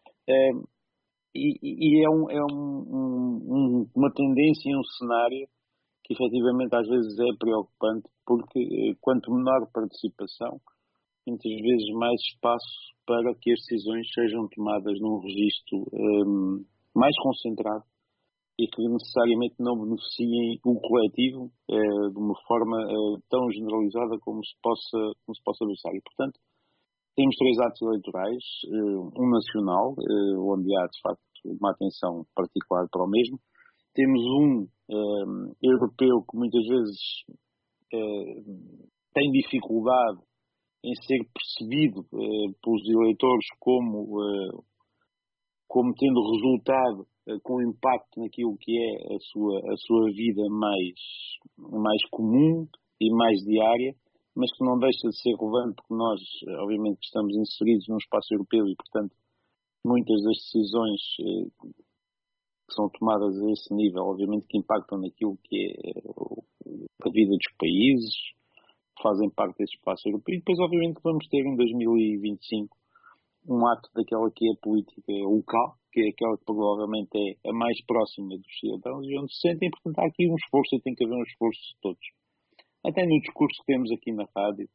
e é uma tendência e um cenário que efetivamente às vezes é preocupante, porque quanto menor participação, muitas vezes mais espaço para que as decisões sejam tomadas num registro mais concentrado e que necessariamente não beneficiem o coletivo de uma forma tão generalizada como se possa pensar. E, portanto, temos 3 atos eleitorais, um nacional, onde há, de facto, uma atenção particular para o mesmo. Temos um europeu que muitas vezes tem dificuldade em ser percebido pelos eleitores como tendo resultado com impacto naquilo que é a sua vida mais comum e mais diária, mas que não deixa de ser relevante porque nós, obviamente, estamos inseridos num espaço europeu e, portanto, muitas das decisões que são tomadas a esse nível, obviamente que impactam naquilo que é a vida dos países, fazem parte desse espaço europeu. E depois, obviamente, que vamos ter em 2025 um ato daquela que é a política local, que é aquela que provavelmente é a mais próxima dos cidadãos e onde se sentem. Portanto, há aqui um esforço e tem que haver um esforço de todos. Até no discurso que temos aqui na rádio,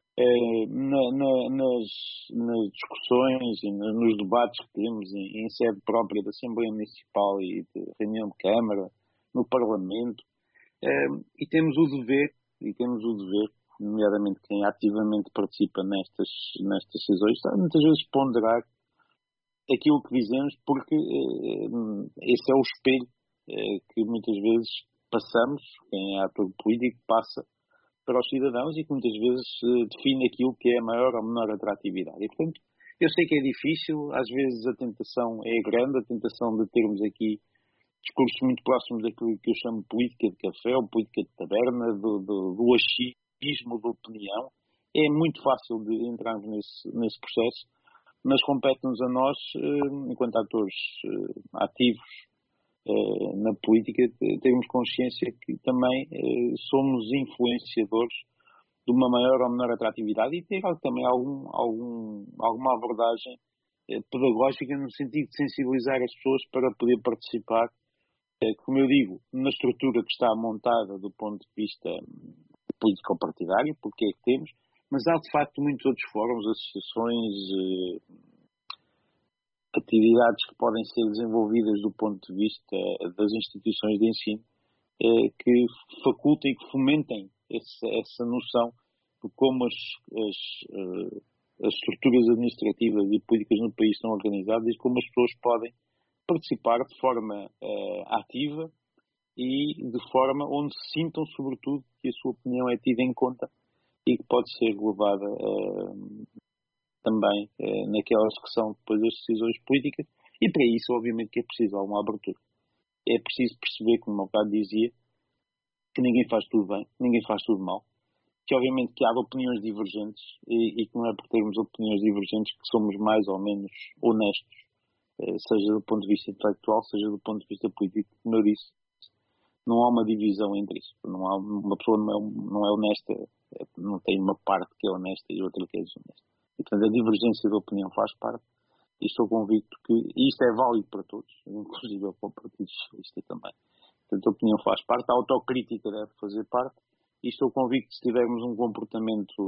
nas discussões e nos debates que temos em sede própria da Assembleia Municipal e de reunião de Câmara, no Parlamento, e temos o dever, nomeadamente quem ativamente participa nestas decisões, está muitas vezes ponderar aquilo que dizemos, porque esse é o espelho que muitas vezes passamos, quem é ator político passa para os cidadãos e que muitas vezes define aquilo que é a maior ou menor atratividade. E, portanto, eu sei que é difícil, às vezes a tentação é grande, a tentação de termos aqui discursos muito próximos daquilo que eu chamo de política de café ou política de taberna, do achismo, da opinião. É muito fácil de entrarmos nesse processo, mas compete-nos a nós, enquanto atores ativos na política, termos consciência que também somos influenciadores de uma maior ou menor atratividade e ter também alguma abordagem pedagógica no sentido de sensibilizar as pessoas para poder participar, como eu digo, na estrutura que está montada do ponto de vista político-partidário, porque é que temos, mas há de facto muitos outros fóruns, associações, atividades que podem ser desenvolvidas do ponto de vista das instituições de ensino que facultem e que fomentem essa noção de como as estruturas administrativas e políticas no país estão organizadas e como as pessoas podem participar de forma ativa e de forma onde se sintam, sobretudo, que a sua opinião é tida em conta e que pode ser levada também naquelas que são depois as decisões políticas, e para isso obviamente que é preciso alguma abertura. É preciso perceber, como o meu pai dizia, que ninguém faz tudo bem, ninguém faz tudo mal, que obviamente que há opiniões divergentes e que não é por termos opiniões divergentes que somos mais ou menos honestos, seja do ponto de vista intelectual, seja do ponto de vista político. Como eu disse, não há uma divisão entre isso. Não há uma pessoa não é honesta, não tem uma parte que é honesta e outra que é desonesta. E, portanto, a divergência de opinião faz parte e estou convicto que isto é válido para todos, inclusive para o Partido Socialista também. Portanto, a opinião faz parte, a autocrítica deve fazer parte e estou convicto que se tivermos um comportamento,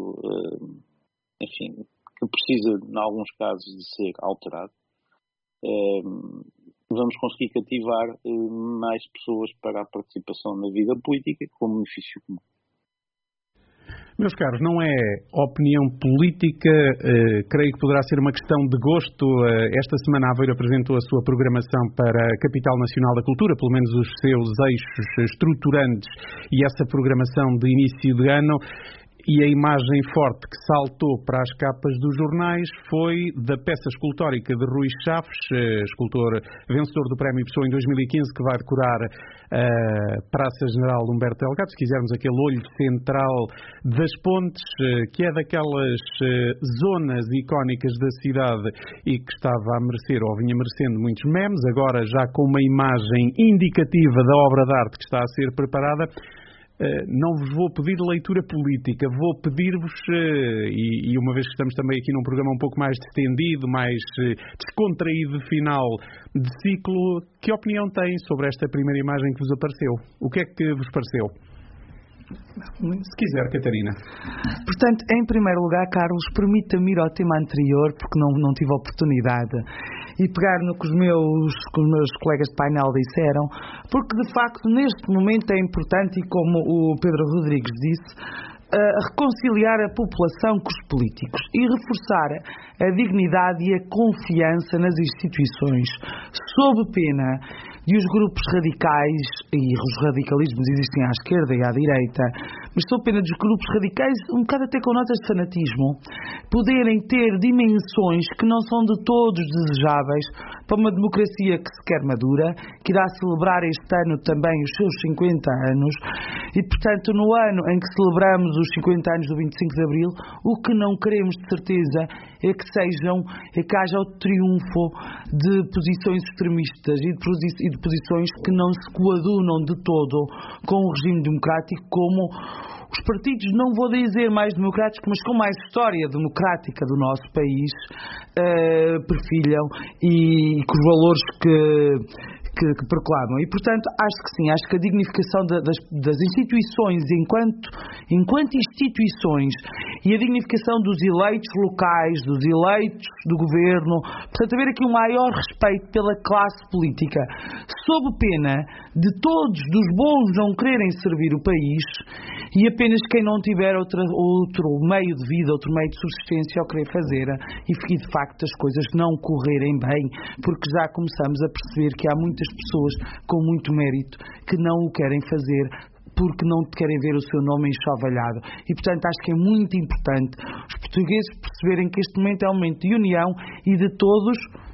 enfim, que precisa, em alguns casos, de ser alterado, vamos conseguir cativar mais pessoas para a participação na vida política com benefício comum. Meus caros, não é opinião política, creio que poderá ser uma questão de gosto. Esta semana a Aveiro apresentou a sua programação para a Capital Nacional da Cultura, pelo menos os seus eixos estruturantes e essa programação de início de ano. E a imagem forte que saltou para as capas dos jornais foi da peça escultórica de Rui Chaves, escultor vencedor do Prémio Pessoa em 2015, que vai decorar a Praça General Humberto Delgado, se quisermos aquele olho central das Pontes, que é daquelas zonas icónicas da cidade e que estava a merecer, ou vinha merecendo, muitos memes, agora já com uma imagem indicativa da obra de arte que está a ser preparada. Não vos vou pedir leitura política, vou pedir-vos, e uma vez que estamos também aqui num programa um pouco mais distendido, mais descontraído final de ciclo, que opinião têm sobre esta primeira imagem que vos apareceu? O que é que vos pareceu? Se quiser, Catarina. Portanto, em primeiro lugar, Carlos, permita-me ir ao tema anterior, porque não tive oportunidade, e pegar no que os meus colegas de painel disseram, porque de facto neste momento é importante, e como o Pedro Rodrigues disse, reconciliar a população com os políticos e reforçar a dignidade e a confiança nas instituições, sob pena de os grupos radicais, e os radicalismos existem à esquerda e à direita, mas sou pena dos grupos radicais, um bocado até com notas de fanatismo, poderem ter dimensões que não são de todos desejáveis para uma democracia que se quer madura, que irá celebrar este ano também os seus 50 anos, e portanto no ano em que celebramos os 50 anos do 25 de Abril, o que não queremos de certeza é que haja o triunfo de posições extremistas e de posições que não se coadunam de todo com o regime democrático, como os partidos, não vou dizer mais democráticos, mas com mais história democrática do nosso país, perfilham e com os valores que proclamam. E, portanto, acho que sim, acho que a dignificação das instituições enquanto instituições e a dignificação dos eleitos locais, dos eleitos do governo, portanto, haver aqui um maior respeito pela classe política, sob pena de todos dos bons não quererem servir o país e apenas quem não tiver outro meio de vida, outro meio de subsistência ao querer fazer e de facto as coisas não correrem bem, porque já começamos a perceber que há muitas pessoas com muito mérito que não o querem fazer porque não querem ver o seu nome enxovalhado. E, portanto, acho que é muito importante os portugueses perceberem que este momento é um momento de união e de todos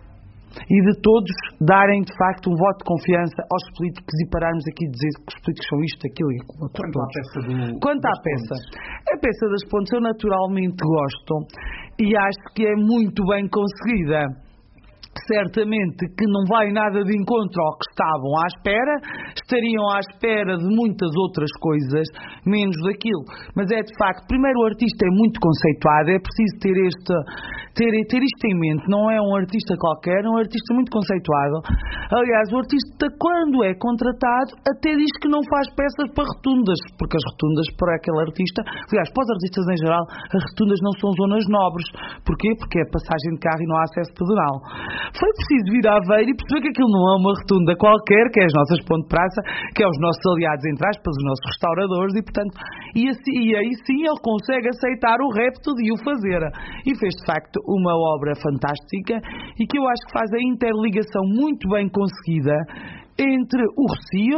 darem, de facto, um voto de confiança aos políticos e pararmos aqui de dizer que os políticos são isto, aquilo e aquilo. Quanto à peça? A peça das pontes eu naturalmente gosto e acho que é muito bem conseguida. Certamente que não vai nada de encontro ao que estavam à espera, estariam à espera de muitas outras coisas, menos daquilo. Mas é de facto, primeiro o artista é muito conceituado, é preciso ter isto em mente, não é um artista qualquer, é um artista muito conceituado. Aliás, o artista quando é contratado até diz que não faz peças para rotundas, porque as rotundas para aquele artista, aliás, para os artistas em geral, as rotundas não são zonas nobres. Porquê? Porque é passagem de carro e não há acesso pedonal. Foi preciso vir a Aveiro e perceber que aquilo não é uma rotunda qualquer, que é as nossas pontes de praça, que é os nossos aliados, entre aspas, os nossos restauradores, e portanto, aí sim ele consegue aceitar o repto de o fazer. E fez de facto uma obra fantástica e que eu acho que faz a interligação muito bem conseguida entre o Rossio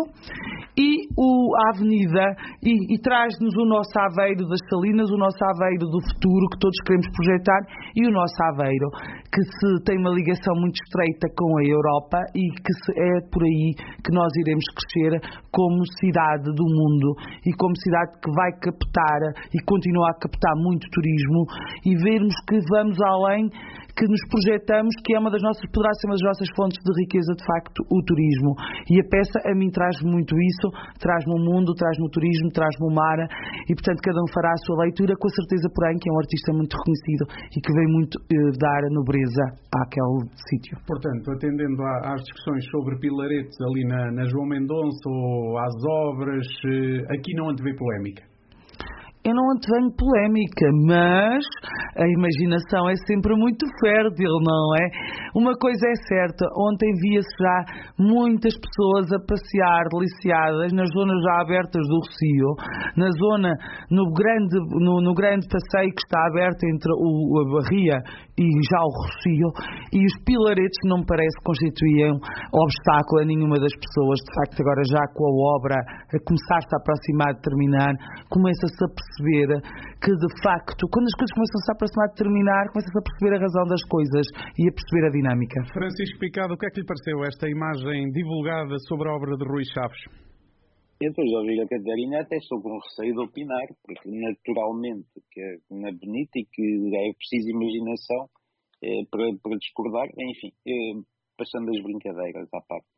e a Avenida e traz-nos o nosso Aveiro das Salinas, o nosso Aveiro do futuro que todos queremos projetar e o nosso Aveiro que tem uma ligação muito estreita com a Europa e que é por aí que nós iremos crescer como cidade do mundo e como cidade que vai captar e continua a captar muito turismo e vermos que vamos além, que nos projetamos, que é poderá ser uma das nossas fontes de riqueza, de facto, o turismo. E a peça, a mim, traz-me muito isso, traz-me o mundo, traz-me o turismo, traz-me o mar, e, portanto, cada um fará a sua leitura, com a certeza, porém, que é um artista muito reconhecido e que vem muito dar nobreza àquele sítio. Portanto, atendendo às discussões sobre Pilaretes ali na João Mendonça ou às obras, aqui não antevê polémica? Eu não antevenho polémica, mas a imaginação é sempre muito fértil, não é? Uma coisa é certa, ontem via-se já muitas pessoas a passear deliciadas nas zonas já abertas do Rossio, na zona, no grande passeio que está aberto entre a Barria e já o Rossio, e os Pilaretes não me parece que constituíam obstáculo a nenhuma das pessoas. De facto, agora já com a obra a começar-se a aproximar de terminar, começa-se a perceber que, de facto, quando as coisas começam-se a aproximar de terminar, começa-se a perceber a razão das coisas e a perceber a dinâmica. Francisco Picado, o que é que lhe pareceu esta imagem divulgada sobre a obra de Rui Chaves? Eu depois de ouvir a Catarina até estou com receio de opinar, porque naturalmente que é bonita e que é preciso imaginação para discordar, enfim, passando as brincadeiras à parte.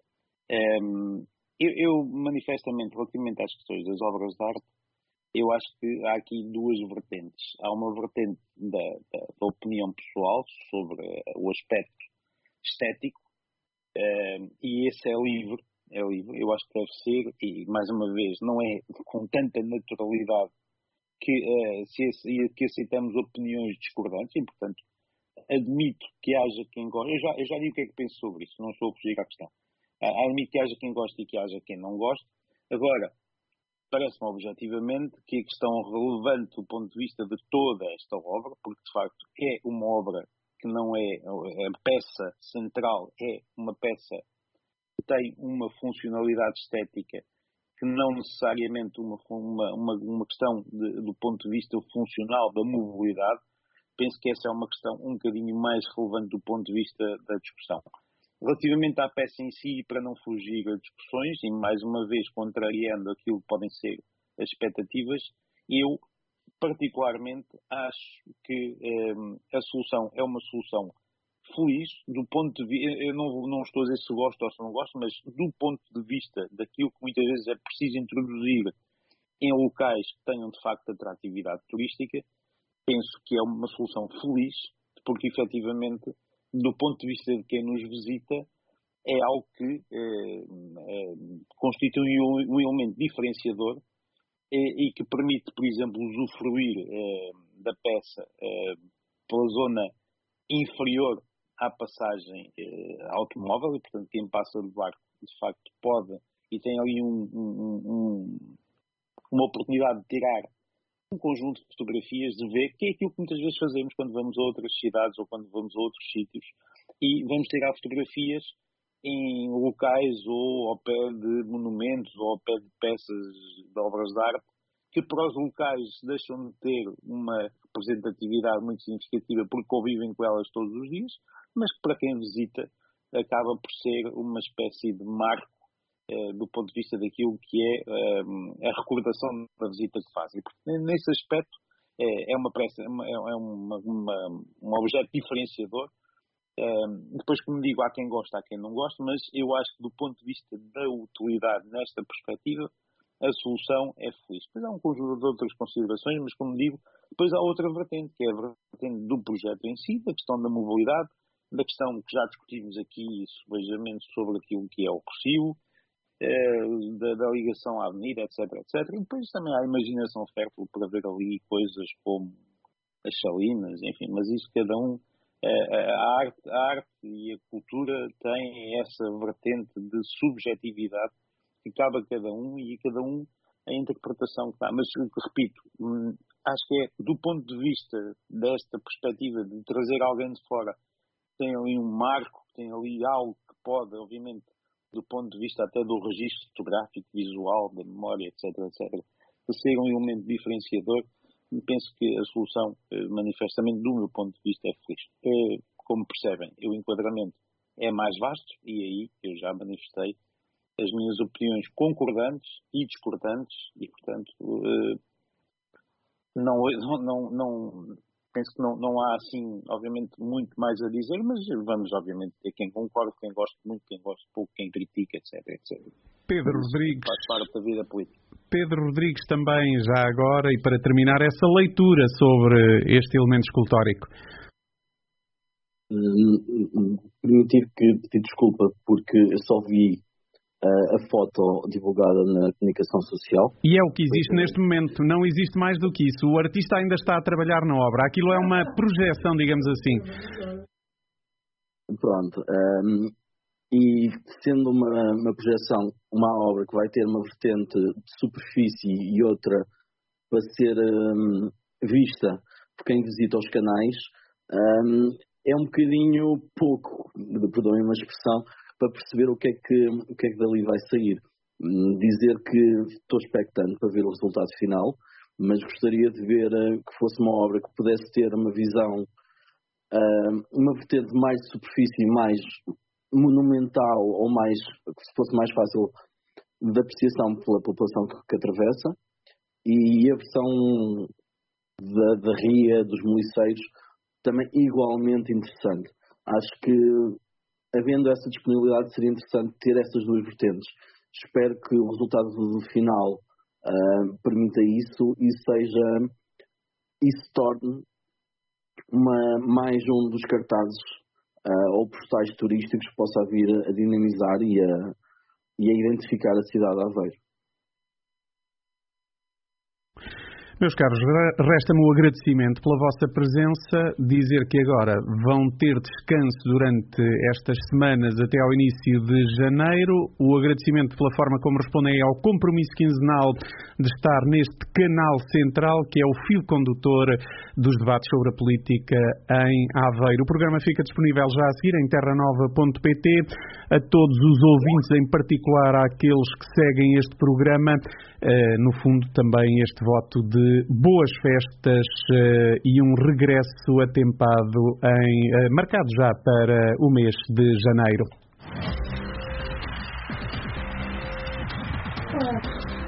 Eu manifestamente, relativamente às questões das obras de arte, eu acho que há aqui duas vertentes. Há uma vertente da opinião pessoal sobre o aspecto estético, e esse é livre. Eu acho que deve ser, e mais uma vez, não é com tanta naturalidade que aceitamos opiniões discordantes, e portanto admito que haja quem goste. Eu já digo o que é que penso sobre isso, não estou a fugir à questão. Admito que haja quem goste e que haja quem não goste. Agora, parece-me objetivamente que a questão relevante do ponto de vista de toda esta obra, porque de facto é uma obra que não é a peça central, é uma peça que tem uma funcionalidade estética que não necessariamente uma questão do ponto de vista funcional da mobilidade. Penso que essa é uma questão um bocadinho mais relevante do ponto de vista da discussão. Relativamente à peça em si, para não fugir a discussões, e mais uma vez contrariando aquilo que podem ser as expectativas, eu particularmente acho que a solução é uma solução feliz, do ponto de vista, eu não estou a dizer se gosto ou se não gosto, mas do ponto de vista daquilo que muitas vezes é preciso introduzir em locais que tenham de facto atratividade turística, penso que é uma solução feliz, porque efetivamente, do ponto de vista de quem nos visita, é algo que constitui um elemento diferenciador e que permite, por exemplo, usufruir da peça pela zona inferior à passagem automóvel, e portanto quem passa de barco de facto pode e tem ali uma oportunidade de tirar um conjunto de fotografias, de ver, que é aquilo que muitas vezes fazemos quando vamos a outras cidades ou quando vamos a outros sítios, e vamos tirar fotografias em locais ou ao pé de monumentos ou ao pé de peças de obras de arte, que para os locais deixam de ter uma representatividade muito significativa porque convivem com elas todos os dias, mas que para quem visita acaba por ser uma espécie de marco do ponto de vista daquilo que é a recordação da visita que faz. E, nesse aspecto, é um objeto diferenciador. Depois, como digo, há quem gosta, há quem não gosta, mas eu acho que do ponto de vista da utilidade nesta perspectiva, a solução é feliz. Depois há um conjunto de outras considerações, mas como digo, depois há outra vertente, que é a vertente do projeto em si, da questão da mobilidade, da questão que já discutimos aqui, subejamente sobre aquilo que é o Rossio, da ligação à avenida, etc, etc. E depois também há a imaginação fértil por haver ali coisas como as salinas, enfim, mas isso cada um, a arte e a cultura têm essa vertente de subjetividade que cabe a cada um e a cada um a interpretação que dá. Mas, repito, acho que é do ponto de vista desta perspectiva de trazer alguém de fora, tem ali um marco, tem ali algo que pode, obviamente, do ponto de vista até do registro fotográfico, visual, da memória, etc, etc, de ser um elemento diferenciador, penso que a solução, manifestamente, do meu ponto de vista, é feliz. Como percebem, o enquadramento é mais vasto e aí eu já manifestei as minhas opiniões concordantes e discordantes e, portanto, penso que não há, assim, obviamente, muito mais a dizer, mas vamos, obviamente, ter quem concorda, quem gosta muito, quem gosta pouco, quem critica, etc, etc. Pedro Rodrigues. Faz parte da vida política. Pedro Rodrigues, também, já agora, e para terminar, essa leitura sobre este elemento escultórico. Permitir que pedir desculpa, porque eu só vi a foto divulgada na comunicação social. E é o que existe neste momento, não existe mais do que isso. O artista ainda está a trabalhar na obra. Aquilo é uma projeção, digamos assim. Pronto. E sendo uma projeção, uma obra que vai ter uma vertente de superfície e outra para ser vista por quem visita os canais, é um bocadinho pouco, perdoem uma expressão, para perceber o que é que dali vai sair. Dizer que estou expectante para ver o resultado final, mas gostaria de ver que fosse uma obra que pudesse ter uma visão, uma vertente mais de superfície, mais monumental, ou mais, que fosse mais fácil de apreciação pela população que atravessa, e a versão da ria, dos moliceiros, também igualmente interessante. Acho que, havendo essa disponibilidade, seria interessante ter essas duas vertentes. Espero que o resultado do final permita isso e se torne mais um dos cartazes ou postais turísticos que possa vir a dinamizar e a identificar a cidade de Aveiro. Meus caros, resta-me o agradecimento pela vossa presença, dizer que agora vão ter descanso durante estas semanas até ao início de janeiro. O agradecimento pela forma como respondem ao compromisso quinzenal de estar neste canal central, que é o fio condutor dos debates sobre a política em Aveiro. O programa fica disponível já a seguir em terranova.pt. A todos os ouvintes, em particular àqueles que seguem este programa, no fundo também este voto de boas festas e um regresso atempado marcado já para o mês de janeiro.